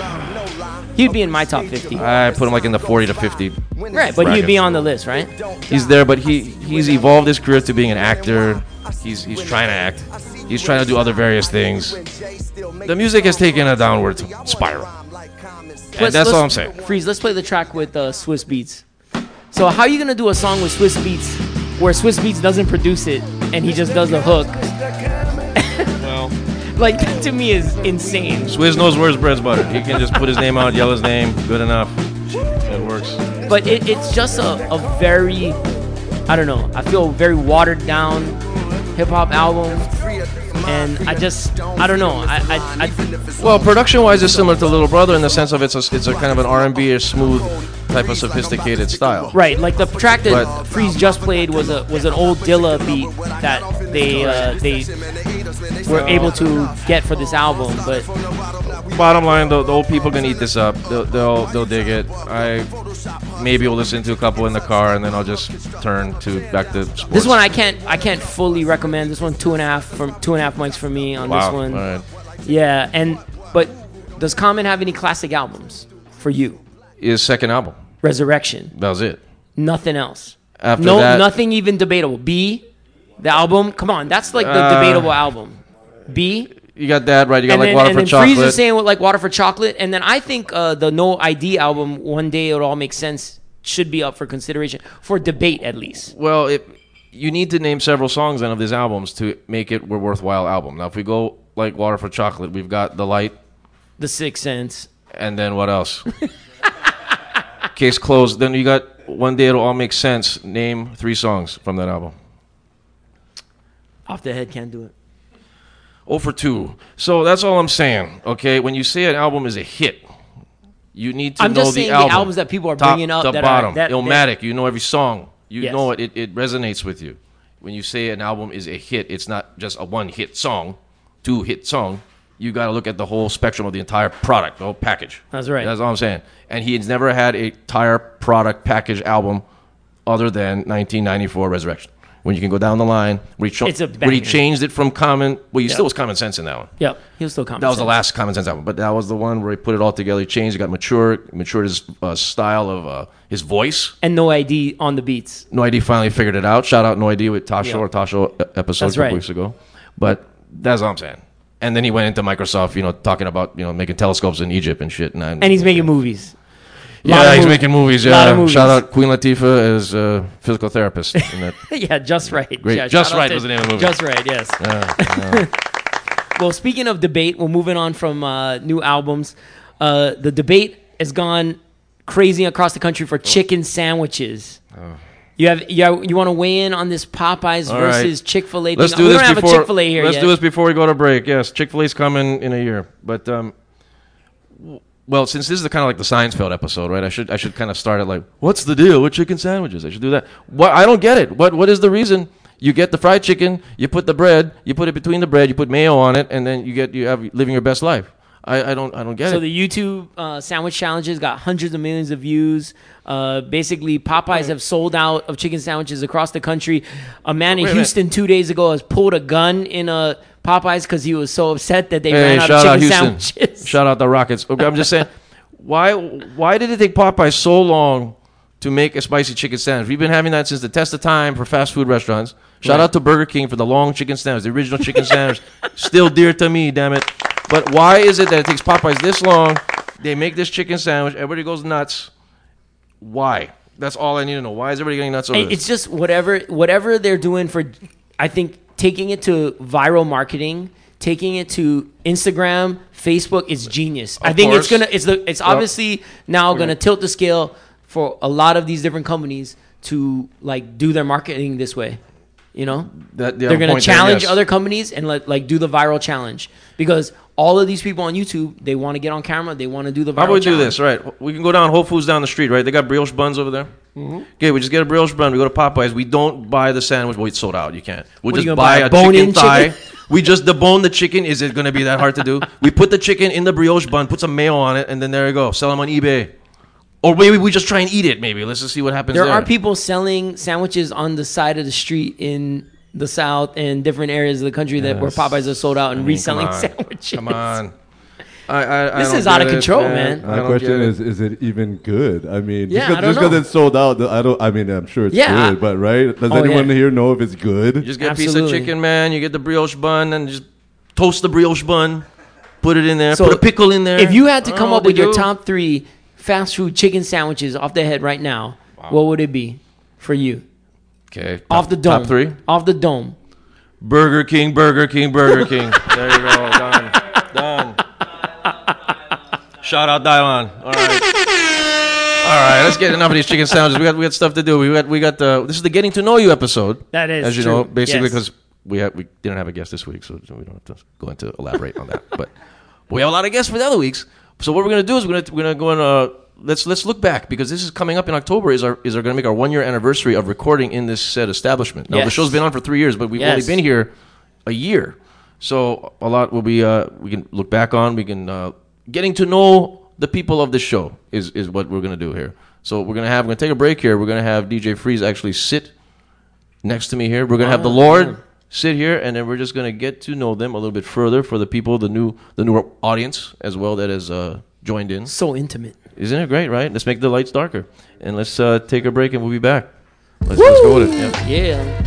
He'd be in my top fifty. I put him like in the forty to fifty. Right, but he'd be on the list, right? He's there, but he he's evolved his career to being an actor. He's he's trying to act. He's trying to do other various things. The music has taken a downward spiral. And Let's- that's all I'm let's- saying. Freeze, let's play the track with uh, Swiss Beats. So how are you gonna do a song with Swiss Beats where Swiss Beats doesn't produce it and he just does the hook? Well, Like, that to me is insane. Swizz knows where his bread's buttered. He can just put his name out, yell his name, good enough. It works. But it, it's just a, a very, I don't know, I feel very watered down hip hop album. And I just, I don't know. I, I, I Well, production-wise, it's similar to Little Brother in the sense of it's a, it's a kind of an R and B or smooth type of sophisticated style. Right, like the track that But- Freeze just played was a was an old Dilla beat that they uh, they were able to get for this album. But Bottom line, the, the old people can eat this up. They'll, they'll they'll dig it. I maybe we'll listen to a couple in the car, and then I'll just turn to back to sports. This one I can't I can't fully recommend. This one two and a half from two and a half mics for me on Wow. this one. All right. Yeah, and but does Common have any classic albums for you? His second album. Resurrection. That was it. Nothing else. After no, that, nothing even debatable. B, the album. Come on, that's like the Uh, debatable album. B. you got that right. You got And like then, Water and for then Chocolate. Freeze is saying what, like Water for Chocolate, and then I think uh, the No I D album, One Day It All Makes Sense, should be up for consideration for debate at least. Well, it, you need to name several songs then of these albums to make it a worthwhile album. Now, if we go like Water for Chocolate, we've got The Light, The Sixth Sense. and then what else? Case closed. Then you got One Day It'll All Make Sense. Name three songs from that album. Off the head, can't do it. oh for two. So that's all I'm saying, okay? When you say an album is a hit, you need to I'm know just the saying album. the albums that people are Top bringing up to that bottom. are that, Illmatic, you know every song. You Yes. know it, it. It resonates with you. When you say an album is a hit, it's not just a one-hit song, two-hit song. You got to look at the whole spectrum of the entire product, the whole package. That's right. That's all I'm saying. And he's never had a entire product package album other than nineteen ninety-four Resurrection. When you can go down the line, where he, cho- It's a where he banger. changed it from Common. Well, you Yeah. still was Common Sense in that one. Yep, he was still Common That was the Sense. last Common Sense album, but that was the one where he put it all together. He changed, he got mature, matured his uh, style of uh, his voice. And No I D on the beats. No I D finally figured it out. Shout out No I D with Tasha Yeah. or Tasha e- episode That's a couple right. weeks ago. But that's all I'm saying. And then he went into Microsoft, you know, talking about you know making telescopes in Egypt and shit. And, I, And he's making movies. Lot yeah, of he's movies. making movies. Lot of Yeah, movies. shout out Queen Latifah as a physical therapist. In that. Yeah, Just Right. Great. Yeah, Just shout out Right to- was the name of the movie. Just Right, yes. Yeah, yeah. Well, speaking of debate, we're moving on from uh, new albums. Uh, the debate has gone crazy across the country for chicken sandwiches. You have you, you want to weigh in on this Popeyes All versus right. Chick-fil-A Let's thing? do we this don't have before. a Chick-fil-A here let's yet. do this before we go to break. Yes, Chick-fil-A's coming in a year, but um, w- well, since this is kind of like the Seinfeld episode, right? I should I should kind of start it like, what's the deal with chicken sandwiches? I should do that. What I don't get it. What what is the reason? You get the fried chicken, you put the bread, you put it between the bread, you put mayo on it, and then you get you have living your best life. I, I don't I don't get So it. the YouTube uh, sandwich challenges got hundreds of millions of views. Uh, basically, Popeyes have sold out of chicken sandwiches across the country. A man in Wait a minute. Houston two days ago has pulled a gun in a Popeyes because he was so upset that they Hey, ran out shout of out chicken Houston. sandwiches. Shout out the Rockets. Okay, I'm just saying, why why did it take Popeye so long to make a spicy chicken sandwich? We've been having that since the test of time for fast food restaurants. Shout Right. out to Burger King for the long chicken sandwich, the original chicken sandwich. Still dear to me, damn it. But why is it that it takes Popeyes this long? They make this chicken sandwich, everybody goes nuts. Why? That's all I need to know. Why is everybody getting nuts over It- this? It's just whatever whatever they're doing for, I think taking it to viral marketing, taking it to Instagram, Facebook is genius. I Of think it's course. gonna it's the it's obviously now gonna tilt the scale for a lot of these different companies to like do their marketing this way. You know, That- yeah, they're gonna point there, challenge yes. other companies and like like do the viral challenge because all of these people on YouTube they want to get on camera, they want to do the viral. How about we do challenge. this, right? We can go down Whole Foods down the street, right? They got brioche buns over there. Mm-hmm. Okay, we just get a brioche bun. We go to Popeyes. We don't buy the sandwich. Well, it's sold out. You can't. We'll What are just you buy, gonna buy, a a bone-in chicken thigh. chicken? We just debone the chicken. Is it going to be that hard to do? We put the chicken in the brioche bun, put some mayo on it, and then there you go. Sell them on eBay. Or maybe we just try and eat it. Maybe let's just see what happens. There There, are people selling sandwiches on the side of the street in the South and different areas of the country that where Yes. Popeyes are sold out and I mean, reselling come on. sandwiches. Come on. I, I, I This don't is out get of it, control, man. I My don't question get it. is: Is it even good? I mean, Yeah, just I don't because know. it's sold out, I don't. I mean, I'm sure it's Yeah, good, I- but right? Does Oh, anyone yeah. here know if it's good? You just get a piece Absolutely. of chicken, man. You get the brioche bun and just toast the brioche bun. Put it in there. So put a pickle in there. If you had to I don't come know up what with they your do. top three fast food chicken sandwiches off the head right now, what would it be for you? Okay. Off the dome. Top three. Off the dome. Burger King, Burger King, Burger King. There you go. Done. Done. Shout out Dylan. All right. All right. Let's get enough of these chicken sandwiches. We got we got stuff to do. We got we got the. This is the getting to know you episode. That is as you true. know, basically Yes. because we have we didn't have a guest this week, so we don't have to go into elaborate on that. But we have a lot of guests for the other weeks. So what we're gonna do is we're gonna we're gonna go and uh, let's let's look back because this is coming up in October. Is our is our gonna make our one year anniversary of recording in this said establishment. Now the Yes. show's been on for three years, but we've Yes. only been here a year. So a lot will be uh, we can look back on. We can uh, getting to know the people of the show is is what we're gonna do here. So we're gonna have we're gonna take a break here. We're gonna have D J Freeze actually sit next to me here. We're gonna have the Oh, Lord yeah. sit here, and then we're just gonna get to know them a little bit further for the people, the new the newer audience as well that has uh, joined in. So intimate. Isn't it great, right? Let's make the lights darker, and let's uh, take a break, and we'll be back. Let's, let's go with it. Yeah. Yeah.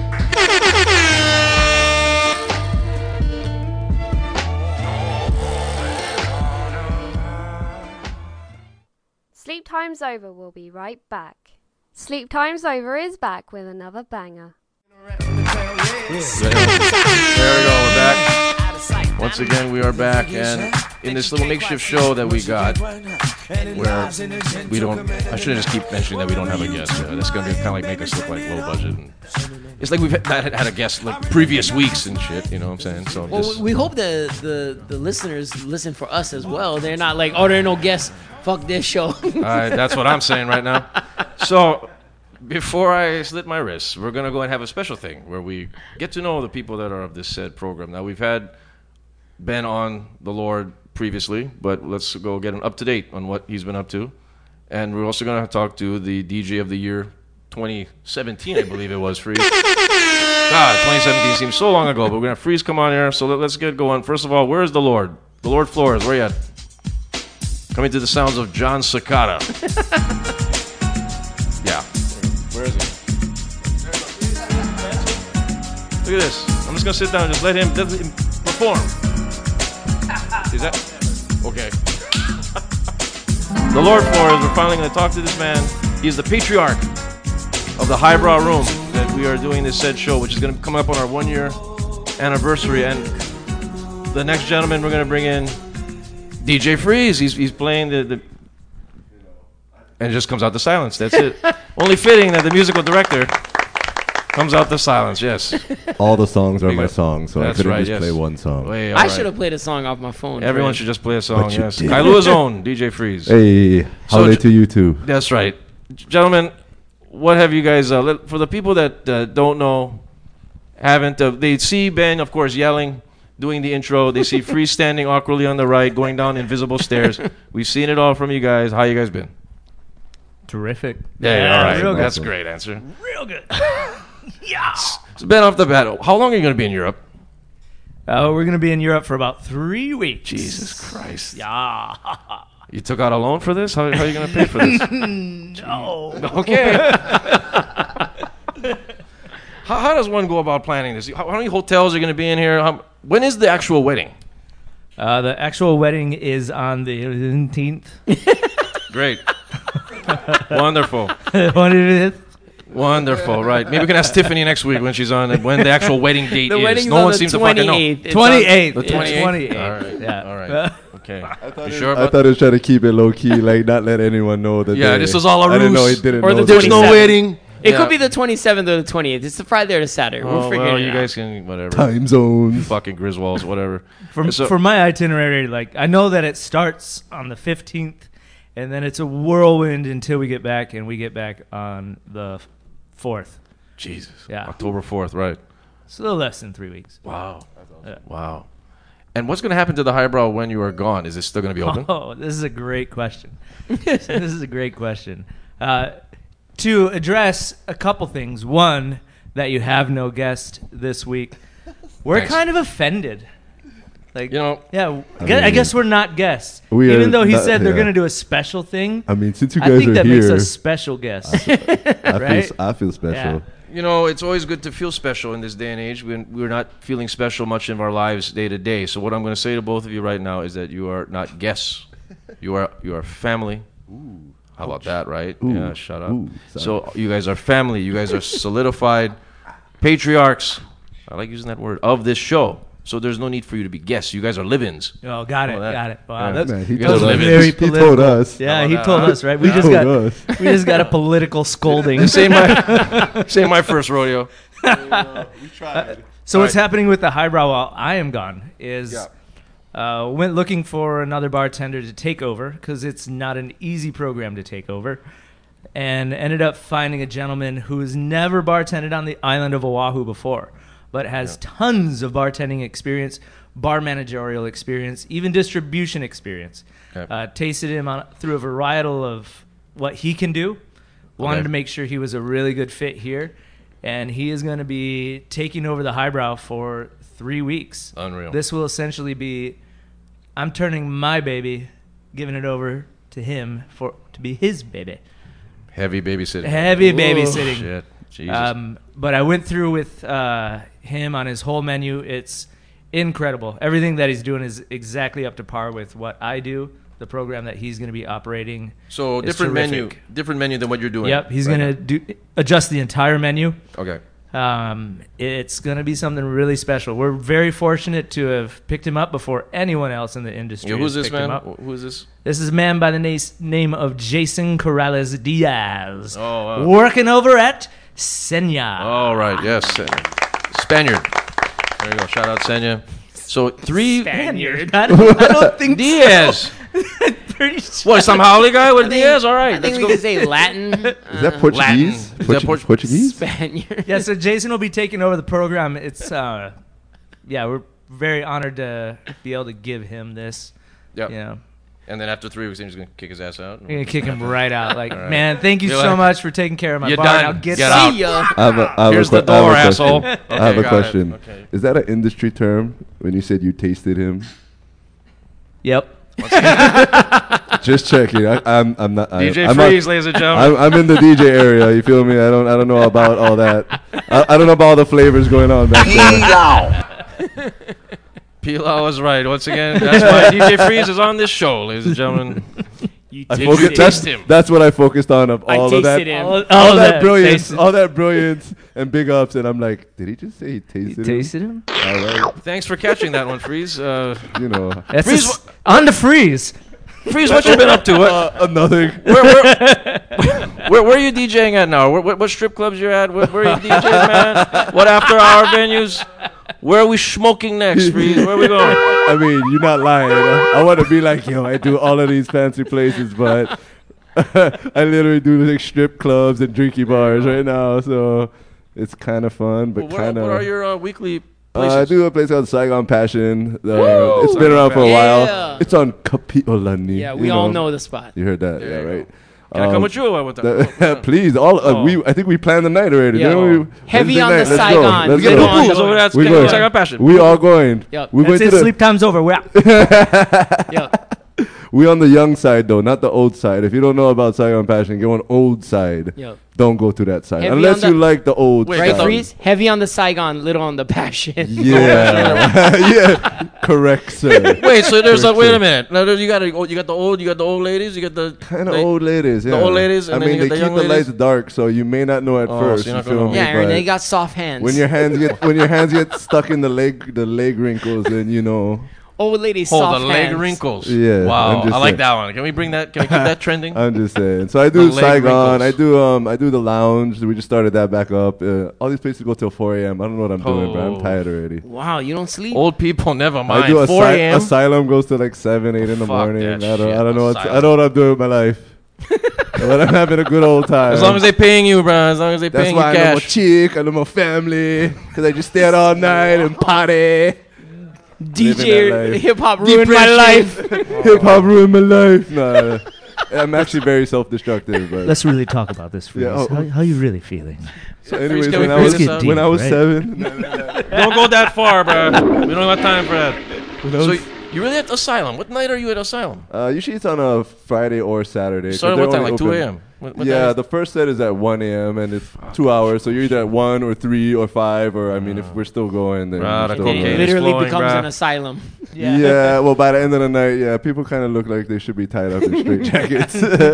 Sleep Time's Over. We'll be right back. Sleep Time's Over is back with another banger. There we go. We're back. Once again, we are back, and in this little makeshift show that we got, where we don't, I shouldn't just keep mentioning that we don't have a guest. Uh, that's gonna be kind of like make us look like low budget. And it's like we've had, had a guest like previous weeks and shit. You know what I'm saying? So Well, just, we hope the, the, the listeners listen for us as well. They're not like, oh, there are no guests. Fuck this show. All right, that's what I'm saying right now. So, before I slit my wrists, we're going to go and have a special thing where we get to know the people that are of this said program. Now, we've had Ben on the Lord previously, but let's go get him up to date on what he's been up to. And we're also going to talk to the D J of the year twenty seventeen, I believe it was, Freeze. God, twenty seventeen seems so long ago, but we're going to Freeze come on here. So let, let's get going. First of all, where is the Lord? The Lord Flores, where you at? Coming to the sounds of John Cicada. Yeah. Where is he? Look at this. I'm just going to sit down and just let him, let him perform. Is that? Okay. The Lord Flores, we're finally going to talk to this man. He is the patriarch of the Highbrow Room that we are doing this said show, which is going to come up on our one-year anniversary. And the next gentleman we're going to bring in, D J Freeze. He's he's playing the, the and it just comes out the silence. That's it. Only fitting that the musical director comes out the silence. Yes. All the songs are There you my go. songs, so That's I couldn't right, just yes. play one song. Wait, all I right. should have played a song off my phone. Everyone Fred. should just play a song. But you Yes. did. Kailua's own D J Freeze. Hey, holiday So- to you too. That's right, gentlemen. What have you guys? Uh, let, for the people that uh, don't know, haven't uh, they see Ben, of course, yelling, doing the intro. They see Freeze standing awkwardly on the right, going down invisible stairs. We've seen it all from you guys. How you guys been? Terrific. Yeah, all right. real good. That's a great answer. Real good. So Ben, off the bat, how long are you going to be in Europe? Uh, we're gonna be in Europe for about three weeks. Jesus Christ! Yeah. You took out a loan for this? How, how are you going to pay for this? No. Okay. how, how does one go about planning this? How, how many hotels are going to be in here? How, when is the actual wedding? Uh, the actual wedding is on the eighteenth. Great. Wonderful. What it is? Wonderful. Right. Maybe we can ask Tiffany next week when she's on when the actual wedding date The is. wedding's No on one the seems to fucking know. twenty-eighth. It's twenty-eighth. The It's twenty-eighth? twenty-eighth. All right. Yeah. All right. Okay. You sure I about thought it was trying to keep it low key, like not let anyone know that. Yeah, they- this was all a I didn't know ruse. he didn't Or know the that. There's no twenty-seventh. wedding. It Yeah. could be the twenty-seventh or the twenty-eighth. It's the Friday or the Saturday. Oh, we'll figure well, it you out. guys can whatever. Time zones. Fucking Griswolds, whatever. For, So- for my itinerary, like I know that it starts on the fifteenth, and then it's a whirlwind until we get back, and we get back on the fourth. Jesus. Yeah. October fourth, right. It's a little less than three weeks. Wow. Yeah. Wow. And what's going to happen to the Highbrow when you are gone? Is it still going to be open? Oh, this is a great question. This is a great question. Uh, to address a couple things. One, that you have no guest this week. We're Thanks. kind of offended. Like, You know, yeah, I I, gue- I mean, guess we're not guests. we Even are though he not- said they're yeah. going to do a special thing. I mean, since you I guys think are that here, makes us special guests. I feel, right? I feel special. Yeah. you know, it's always good to feel special in this day and age. When we're not feeling special much in our lives day to day. So what I'm going to say to both of you right now is that you are not guests. You are you are family. How about that, right? Ooh. Yeah, shut up. Ooh, sorry. So you guys are family. You guys are solidified patriarchs. I like using that word of this show. So there's no need for you to be guests. You guys are live-ins. Oh, got it, Oh, that- got it. Wow, yeah. that's, Man, he You that guys was told live us. in- very He political. told us. Yeah, How he about told that? us, right? We He just told got us. we just got a political scolding. This ain't my, this ain't my first rodeo. We tried. So what's Right. happening with the Highbrow while I am gone is uh, went looking for another bartender to take over because it's not an easy program to take over, and ended up finding a gentleman who has never bartended on the island of Oahu before, but has tons of bartending experience, bar managerial experience, even distribution experience. Okay. Uh, tasted him on, through a varietal of what he can do. Wanted Okay. to make sure he was a really good fit here, and he is going to be taking over the highbrow for three weeks. Unreal. This will essentially be, I'm turning my baby, giving it over to him for to be his baby. Heavy babysitting. Heavy Whoa. babysitting. Shit. Jesus. Um, but I went through with uh, him on his whole menu. It's incredible. Everything that he's doing is exactly up to par with what I do. The program that he's going to be operating. So is different menu, terrific. different menu than what you're doing. Yep, he's right going to do adjust the entire menu. now. Okay. Um, it's going to be something really special. We're very fortunate to have picked him up before anyone else in the industry. Yeah, who's has this picked him man? up. Who is this? This is a man by the na- name of Jason Corrales Diaz. Oh, wow. Working over at Senya. All right. Yes. Spaniard. There you go. Shout out Senya. So three Spaniard. I don't, I don't think Diaz. so. Pretty sure. What? Some Howley guy with I think- Diaz? All right. I think let's we go. could say Latin. Is that Portuguese? Latin. Is that Portu- Port- Portuguese? Spaniard. Yeah, so Jason will be taking over the program. It's uh, yeah, we're very honored to be able to give him this. Yep. You know, And then after three weeks, he's gonna kick his ass out. we're gonna kick him right out. Like, All right. man, thank you You're so like, much for taking care of my "You're barn. done. Now get, Get out. out." See ya. I have a, I have Here's a, the que- I have door, a question. asshole. I Okay, have a got it. question. Okay. Is that an industry term when you said you tasted him? Yep. Just checking. I, I'm I'm not. I, D J I'm Freeze, not, ladies and gentlemen. I'm, I'm in the D J area. You feel me? I don't I don't know about all that. I, I don't know about all the flavors going on back there. Pilau was right. Once again, that's why D J Freeze is on this show, ladies and gentlemen. You I Did tasted you focused, it. that's, taste him? that's what I focused on of I all of that. tasted him. All, All, all of that, brilliance, tasted- all that brilliance and big ups, and I'm like, did he just say he You tasted, tasted him? him? All right, Thanks for catching that one, Freeze. Uh, you know, That's Freeze, a s- on the freeze. Freeze, what you been up to? What, uh, another. where, where, where, where are you DJing at now? Where, what, what strip clubs you're at? Where, where are you DJing, man? What after hour venues? Where are we smoking next, Freeze? Where are we going? I mean, you're not lying. I, I want to be like, yo, I do all of these fancy places, but I literally do like strip clubs and drinky bars right now, so it's kind of fun, but Well, what, kind what are of. your uh, weekly Uh, places? I do a place called Saigon Passion. Uh, Woo! it's been around for a Yeah. while. It's on Kapi'olani. Yeah, we you all know the spot. You heard that, There yeah, you go. right? Can I come Um, with you? Or what the, the- please, all uh, Oh. we. I think we planned the night already. Yeah. didn't we? Heavy Wednesday on the night, let's go, Saigon. let's Get go. on. Booze over there. We Get going. Saigon Passion. We all going. Yep. We That's going it. to the. Sleep time's over. We're out. Yeah. We on the young side though, not the old side. If you don't know about Saigon Passion, go on old side. Yeah. Don't go to that side Heavy unless on you the- like the old Wait, Right, side. Freeze? Heavy on the Saigon, little on the passion. Yeah, yeah, correct, sir. Wait, so there's a Correct, wait sir. a minute. Now there's- you got a, you got the old, you got the old ladies, you got the Kind of la- old ladies, yeah. old ladies, and I then mean, you they got the keep young the ladies? lights dark, so you may not know at Oh, first. so you're you not gonna feel know. me? Yeah, Aaron, But they got soft hands. when your hands get when your hands get stuck in the leg the leg wrinkles, then you know. Old lady Hold soft the leg hands. wrinkles. Yeah, Wow, I'm just I like saying. that one. Can we bring that? Can we keep that trending? I'm just saying. So I do The leg Saigon. wrinkles. I do um I do the lounge. We just started that back up. Uh, all these places go till four a.m. I don't know what I'm doing, but I'm Oh. tired already. Wow, you don't sleep? Old people, never mind. I do four asy- a.m. Asylum goes to like seven, eight in the Fuck morning. that I don't, shit, I don't know what I Asylum. don't know what I'm doing with my life. But I'm having a good old time. As long as they paying you, bro. As long as they That's paying you why I know my cash. chick, I know my family, because I just stay out all night and party. D Living J that life. hip hop ruined my life. Hip hop ruined my life. No, I'm actually very self-destructive. But Let's really talk about this, Freeze. Yeah, oh, how, how you really feeling? so anyways, can we when I was finish this up? when I was Right. seven, Don't go that far, bro. We don't have time for that. when I So was, you really at Asylum? What night are you at Asylum? uh, usually it's on a Friday or Saturday. 'cause Started they're what time? only Like two open- a.m. What, what Yeah, time the first set is at one a.m. and it's two hours. So you're either at one or three or five, or I mean, if we're still going, then Bruh, we're the still cocaine going. is Literally flowing, becomes bruh. an asylum. Yeah. well, by the end of the night, yeah, people kind of look like they should be tied up in straight jackets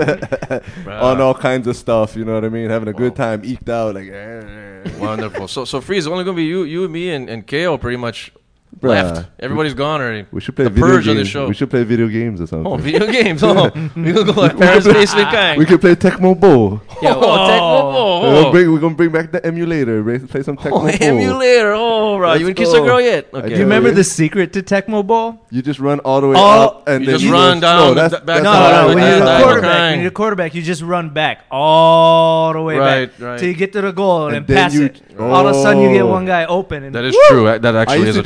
on all kinds of stuff. You know what I mean? Having a good time, eked out, like. Wonderful. So, so Freeze, it's only gonna be you, you, and me, and, and K O pretty much Bruh, left. Everybody's gone already. We should play the video purge games. of the show. We should play video games or something. Oh, video games. Oh, we gonna go like Paris Basement Gang. We could play Tecmo Bowl. Yeah, Oh, well, Tecmo We're, Bowl. gonna bring, we're gonna bring back the emulator. Ra- Play some Tecmo Oh, Bowl. emulator. Oh, right. Let's You ain't kiss a go. girl yet? I Okay. Do you remember Yeah. the secret to Tecmo Bowl? You just run all the way Oh, up and you then just you run go- down No, the that's, back- that's No, No, how I no, like when it. you're the that. quarterback, Crying. when you're the quarterback, you just run back all the way Right, back right. till you get to the goal and, And then pass you- it. All of a sudden, you get Oh. one guy open. And That is woo! true. That I actually used is to a just true. run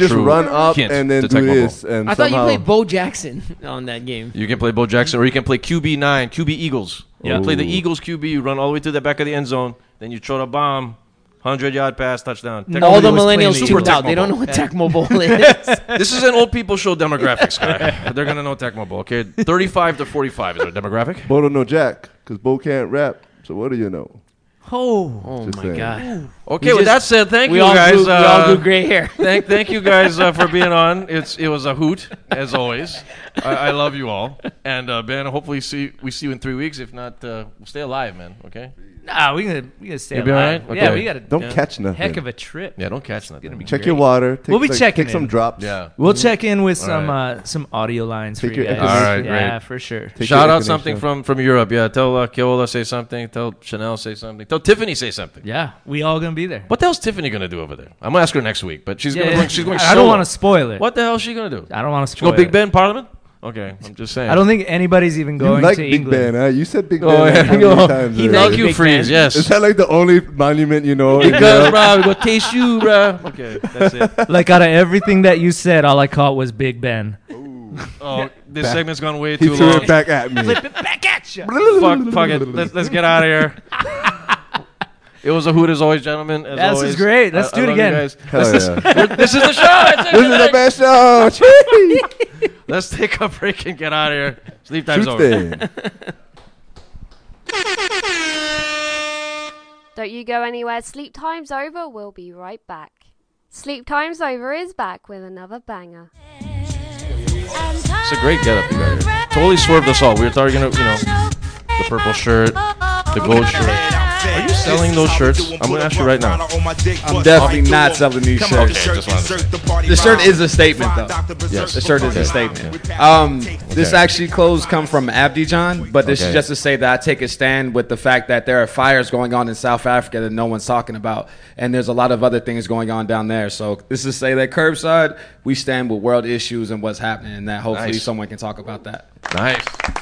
up Hint and then to do Tecmo this. And I thought you somehow- played Bo Jackson on that game. You can play Bo Jackson, or you can play Q B nine, Q B Eagles. Yeah. You play the Ooh. Eagles Q B. You run all the way to the back of the end zone. Then you throw the bomb, hundred yard pass, touchdown. No. Tecmo All the was playing millennials the tuned Eagles. out. They don't know what Tecmo Bowl is. This is an old people show demographics, guy. They're gonna know Tecmo Bowl. Okay, thirty-five to forty-five is our demographic. Bo don't know Jack because Bo can't rap. So what do you know? Oh. Oh Just my saying. god. Okay, We with just- that said, thank we you all guys. grew, we all uh, grew gray hair. Thank, thank you guys uh, for being on. It's it was a hoot as always. I, I love you all, and uh, Ben. Hopefully, see we see you in three weeks. If not, uh, we'll stay alive, man. Okay. Nah, we gonna we gonna stay You'll be alive. all right? Yeah, Okay. we got a Don't Yeah. catch nothing. heck of a trip. Yeah, don't catch nothing. gonna be Check great. your water. Take, We'll be like, checking Take some in. drops. Yeah. We'll check in with All some right. uh, some audio lines Take for you your guys. echinacea. All right, yeah, great. for sure. Take Shout your out something echinacea. from, from Europe. Yeah, tell uh, Keola say something. Tell Chanel say something. Tell Tiffany say something. Yeah, we all gonna be there. What the hell's Tiffany gonna do over there? I'm gonna ask her next week, but she's Yeah, gonna yeah. bring, she's going. I, I don't want to spoil it. What the hell is she gonna do? I don't want to She spoil go Big it. Ben Parliament? Okay, I'm just saying. I don't think anybody's even You going like to Big England. Ben, huh? You said Big Ben Oh, like yeah. how many Yo, times he already? knows Thank you, Big Freeze. Ben. Yes. Is that like the only monument you know? in Because, Europe? bro, we go taste you, bro. Okay, that's it. Like out of everything that you said, all I caught was Big Ben. Oh, this Back. segment's gone way He too threw long. it back at me. Back at you. Fuck, fuck it. Let's, let's get out of here. It was a hoot as always, gentlemen. As This is always. great. Let's I- do I it love you again. guys. Hell Let's- yeah. This is the show. It's This is the best show. Chee! Let's take a break and get out of here. Sleep time's Shoot over. them. Don't you go anywhere. Sleep Time's Over. We'll be right back. Sleep Time's Over is back with another banger. It's a great getup you got here. Totally swerved us all. We were talking, you know, the purple shirt, the gold shirt. Are you selling those shirts? I'm gonna ask you right now. I'm definitely not selling these Come on, shirts. okay, just wanted to- The shirt is a statement, though. Yes. The shirt is Okay. a statement. Um, This Okay. actually clothes come from Abidjan, but this Okay. is just to say that I take a stand with the fact that there are fires going on in South Africa that no one's talking about, and there's a lot of other things going on down there. So this is to say that Curbside, we stand with world issues and what's happening, and that hopefully Nice. someone can talk about that. Nice.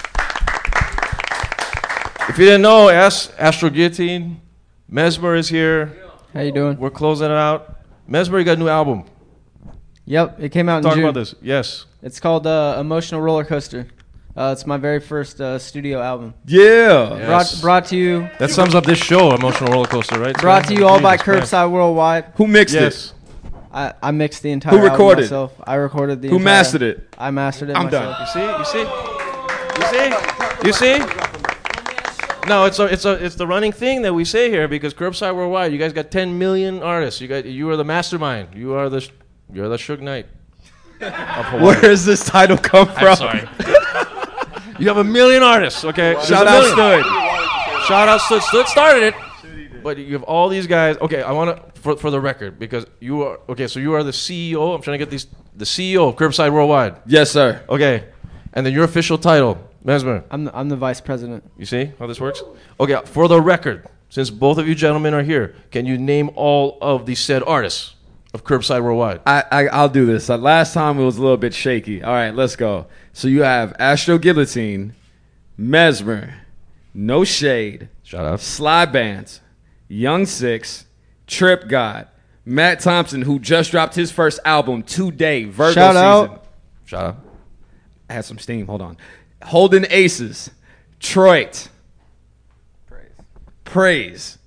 If you didn't know, ask Astro Guillotine. Mesmer is here. How you doing? We're closing it out. Mesmer, you got a new album. Yep, it came out in Talk June. about this. Yes. It's called uh, Emotional Roller Coaster. Uh, it's my very first uh, studio album. Yeah. Yes. Brought, brought to you, That sums up this show, Emotional Roller Coaster, right? brought to you all by Jesus Christ. Curbside Worldwide. Who mixed Yes. I, I mixed the entire Who album recorded? myself. I recorded the Who entire- mastered it? I mastered it I'm myself. done. You see? You see? You see? You see? No, it's a, it's a, it's the running thing that we say here because Curbside Worldwide, you guys got ten million artists. You got, you are the mastermind. You are the, sh- you're the Suge Knight of Hawaii. Where does this title come from? I'm sorry. You have a million artists, okay? There's Shout a out million. Stood. Shout out Stood. Stood started it. But you have all these guys. Okay, I want to, for, for the record, because you are, okay, so you are the C E O. I'm trying to get these, the C E O of Curbside Worldwide. Yes, sir. Okay. And then your official title, Mesmer. I'm the, I'm the vice president. You see how this works? Okay, for the record, since both of you gentlemen are here, can you name all of the said artists of Curbside Worldwide? I, I I'll do this. Uh, last time it was a little bit shaky. All right, let's go. So you have Astro Guillotine, Mesmer, No Shade, Shout out. Sly Bands, Young Six, Trip God, Matt Thompson, who just dropped his first album today, Virgo Shout season. out. Shout out. I had some steam. Hold on. Holden Aces, Troit, Praise, Praise.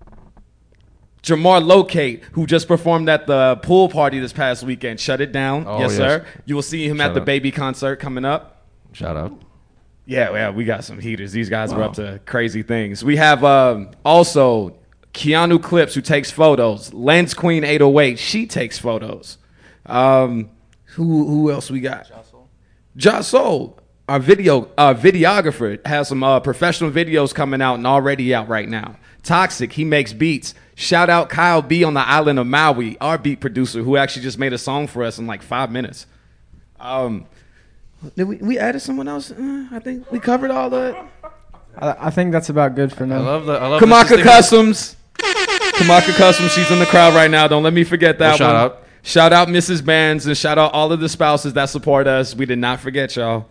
Jamar Locate, who just performed at the pool party this past weekend, shut it down. Oh, yes, yes. sir. You will see him Shout at the out. Baby concert coming up. Shout out. Yeah, yeah, we got some heaters. These guys were up to crazy things. We have um, also Keanu Clips, who takes photos. Lens Queen eight oh eight, she takes photos. Um, who who else we got? Josol, our video uh, videographer, has some uh, professional videos coming out and already out right now. Toxic, he makes beats. Shout out Kyle B on the island of Maui, our beat producer, who actually just made a song for us in like five minutes. Um, did we, we added someone else? Uh, I think we covered all that. I, I think that's about good for I now. love the. I love Kamaka this Customs. Kamaka Customs, she's in the crowd right now. Don't let me forget that Well, shout one. out. Shout out Missus Bands and shout out all of the spouses that support us. We did not forget y'all.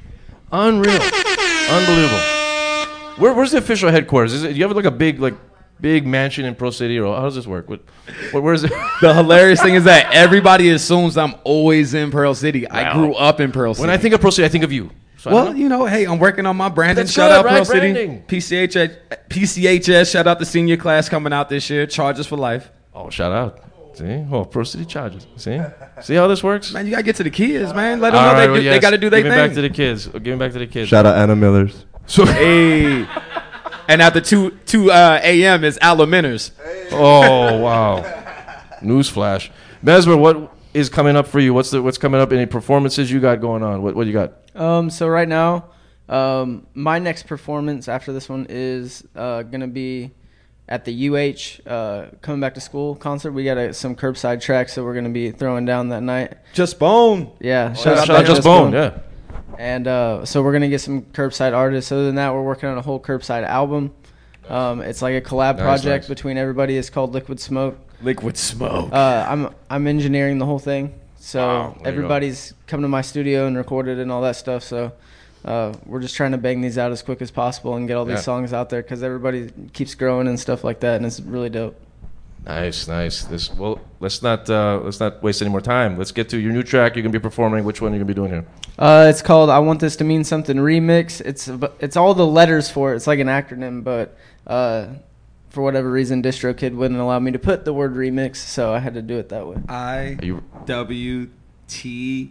Unreal. Unbelievable. Where, where's the official headquarters? Is it? Do you have like a big like big mansion in Pearl City, or how does this work? What, what where is it? The hilarious thing is that everybody assumes I'm always in Pearl City. I Wow. grew up in Pearl City. When I think of Pearl City, I think of you. So I don't Well, know. you know, hey, I'm working on my branding. That's Shout good, out right? Pearl City. Branding. P C H S, P C H S, shout out the senior class coming out this year. Charges for life. Oh, shout out. See? Oh, Pearl City Chargers. See? See how this works? Man, you got to get to the kids, man. Let them All know right, they, well, do- yes. they got to do their Giving thing. back to the kids. Giving back to the kids. Shout out Anna Millers. So, Hey. And after two two uh, a m is Alaminers. oh, wow. Newsflash. Mesmer, what is coming up for you? What's the what's coming up? Any performances you got going on? What what you got? Um, so right now, um, my next performance after this one is uh, gonna be at the U H uh, coming back to school concert. We got a, some curbside tracks that we're gonna be throwing down that night. Just Bone. Yeah, Shout out, to shout out Just Bone. Yeah. And uh, so we're gonna get some curbside artists. Other than that, we're working on a whole curbside album. Um, it's like a collab Nice, project nice. between everybody. It's called Liquid Smoke. Liquid Smoke. Uh, I'm I'm engineering the whole thing. So Wow, there you go. everybody's come to my studio and recorded and all that stuff. So uh, we're just trying to bang these out as quick as possible and get all these Yeah. songs out there because everybody keeps growing and stuff like that, and it's really dope. Nice, nice. This well, let's not uh, let's not waste any more time. Let's get to your new track. You're gonna be performing. Which one are you gonna be doing here? Uh, it's called "I Want This to Mean Something" remix. It's ab- it's all the letters for it. It's like an acronym, but uh, for whatever reason, DistroKid wouldn't allow me to put the word remix, so I had to do it that way. I Are you W T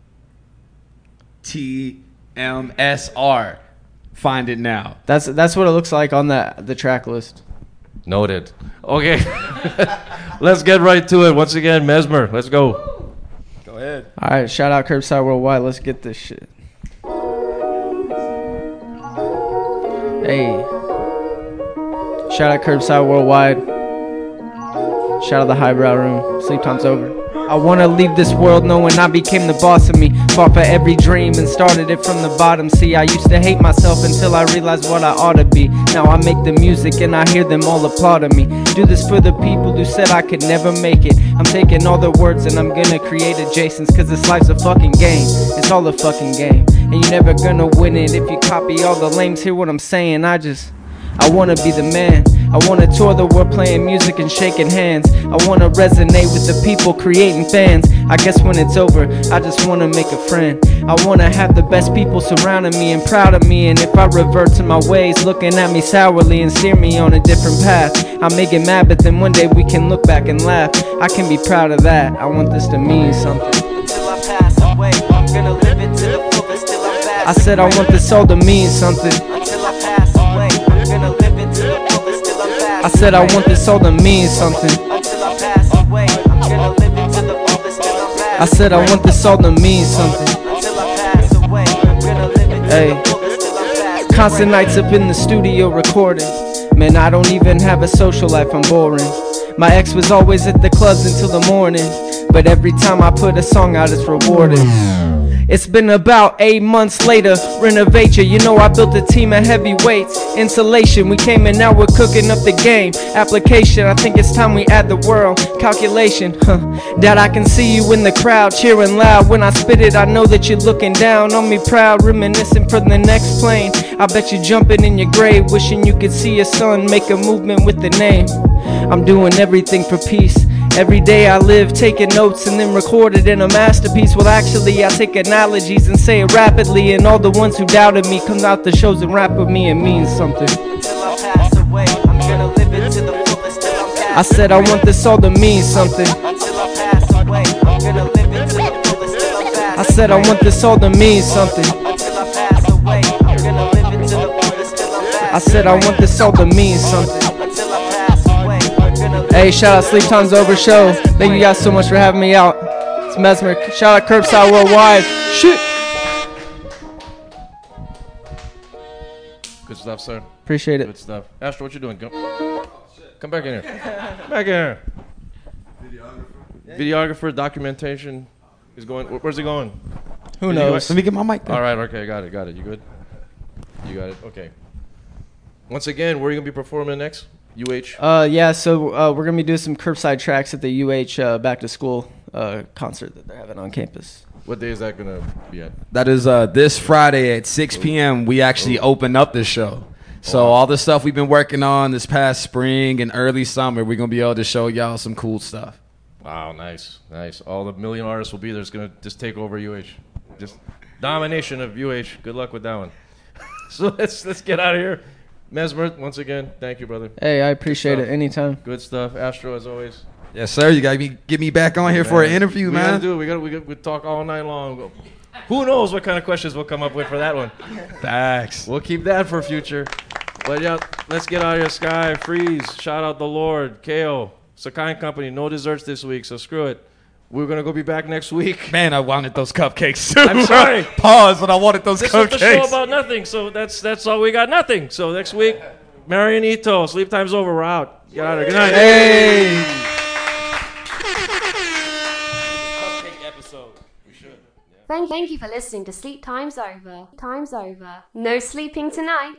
T M S R. Find it now. That's that's what it looks like on the the track list. noted? Okay, let's get right to it. Once again, Mesmer, let's go. Go ahead. All right, shout out Curbside Worldwide. Let's get this shit. Hey. Shout out Curbside Worldwide. Shout out the Highbrow Room. Sleep time's over. I wanna leave this world knowing I became the boss of me. Fought for every dream and started it from the bottom. See, I used to hate myself until I realized what I ought to be. Now I make the music and I hear them all applauding me. Do this for the people who said I could never make it. I'm taking all their words and I'm gonna create adjacents, cause this life's a fucking game. It's all a fucking game. And you're never gonna win it if you copy all the lames. Hear what I'm saying? I just I wanna be the man. I wanna tour the world playing music and shaking hands. I wanna resonate with the people creating fans. I guess when it's over, I just wanna make a friend. I wanna have the best people surrounding me and proud of me. And if I revert to my ways, looking at me sourly and steer me on a different path, I may get mad, but then one day we can look back and laugh. I can be proud of that. I want this to mean something. Until I pass away, I'm gonna live it to the fullest till I'm fast. I said I want this all to mean something. Until I pass away, I'm gonna live it to the fullest till I'm fast. I said I want this all to mean something. Until I pass away, I'm gonna live it to the fullest till I'm fast. I said I want this all to mean something. Until I pass away, I'm gonna live it to the fullest till I'm fast. Constant nights up in the studio recording. Man, I don't even have a social life, I'm boring. My ex was always at the clubs until the morning, but every time I put a song out, it's rewarded. It's been about eight months later, renovate ya. You know I built a team of heavyweights. Insulation, we came in, now we're cooking up the game. Application, I think it's time we add the world. Calculation, huh. Dad, I can see you in the crowd, cheering loud. When I spit it, I know that you're looking down on me proud, reminiscing for the next plane. I bet you're jumping in your grave, wishing you could see your son make a movement with the name. I'm doing everything for peace. Every day I live taking notes and then record it in a masterpiece. Well, actually, I take analogies and say it rapidly, and all the ones who doubted me come out the shows and rap with me. It means something. Until I pass away, I'm gonna live it to the fullest till I'm past. I said I want this all to mean something. Until I pass away, I'm gonna live it to the fullest till I'm past. I said I want this all to mean something. Until I pass away, I'm gonna live it to the fullest till I'm past. I said I want this all to mean something. Until I pass away, I'm gonna live. Hey, shout out Sleep Time's Over Show. Thank you guys so much for having me out. It's Mesmer. Shout out Curbside Worldwide. Shit. Good stuff, sir. Appreciate it. Good stuff. Astro, what you doing? Come, come back in here. Back in here. Videographer. Videographer, documentation. He's going. Where's he going? Who Is he knows? Let me get my mic there. All right. Okay. Got it. Got it. You good? You got it. Okay. Once again, where are you gonna be performing next? U H. Uh, yeah, so uh, we're going to be doing some curbside tracks at the U H uh, back to school uh, concert that they're having on campus. What day is that gonna be at? That is uh, this Friday at six p.m. We actually open up the show. So all the stuff we've been working on this past spring and early summer, we're gonna be able to show y'all some cool stuff. Wow, nice, nice. All the million artists will be there. It's gonna just take over U H, just domination of U H. Good luck with that one. So let's let's get out of here. Mesmer, once again, thank you, brother. Hey, I appreciate it. Anytime. Good stuff. Astro, as always. Yes, sir. You gotta be, get me back on here Man, for an interview, we man. Gotta do it. We got we got we talk all night long. Who knows what kind of questions we'll come up with for that one? Thanks. We'll keep that for future. But yeah, let's get out of here. Sky, Freeze, shout out the Lord, K O, Sakai and Company. No desserts this week, so screw it. We're gonna go be back next week. Man, I wanted those cupcakes too. I'm sorry. Pause, but I wanted those this cupcakes. This is the show about nothing, so that's that's all we got. Nothing. So next week, Marion Ito, sleep time's over. We're out. Get out of here. Good night. Hey. Thank, thank you for listening to Sleep Time's Over. Time's over. No sleeping tonight.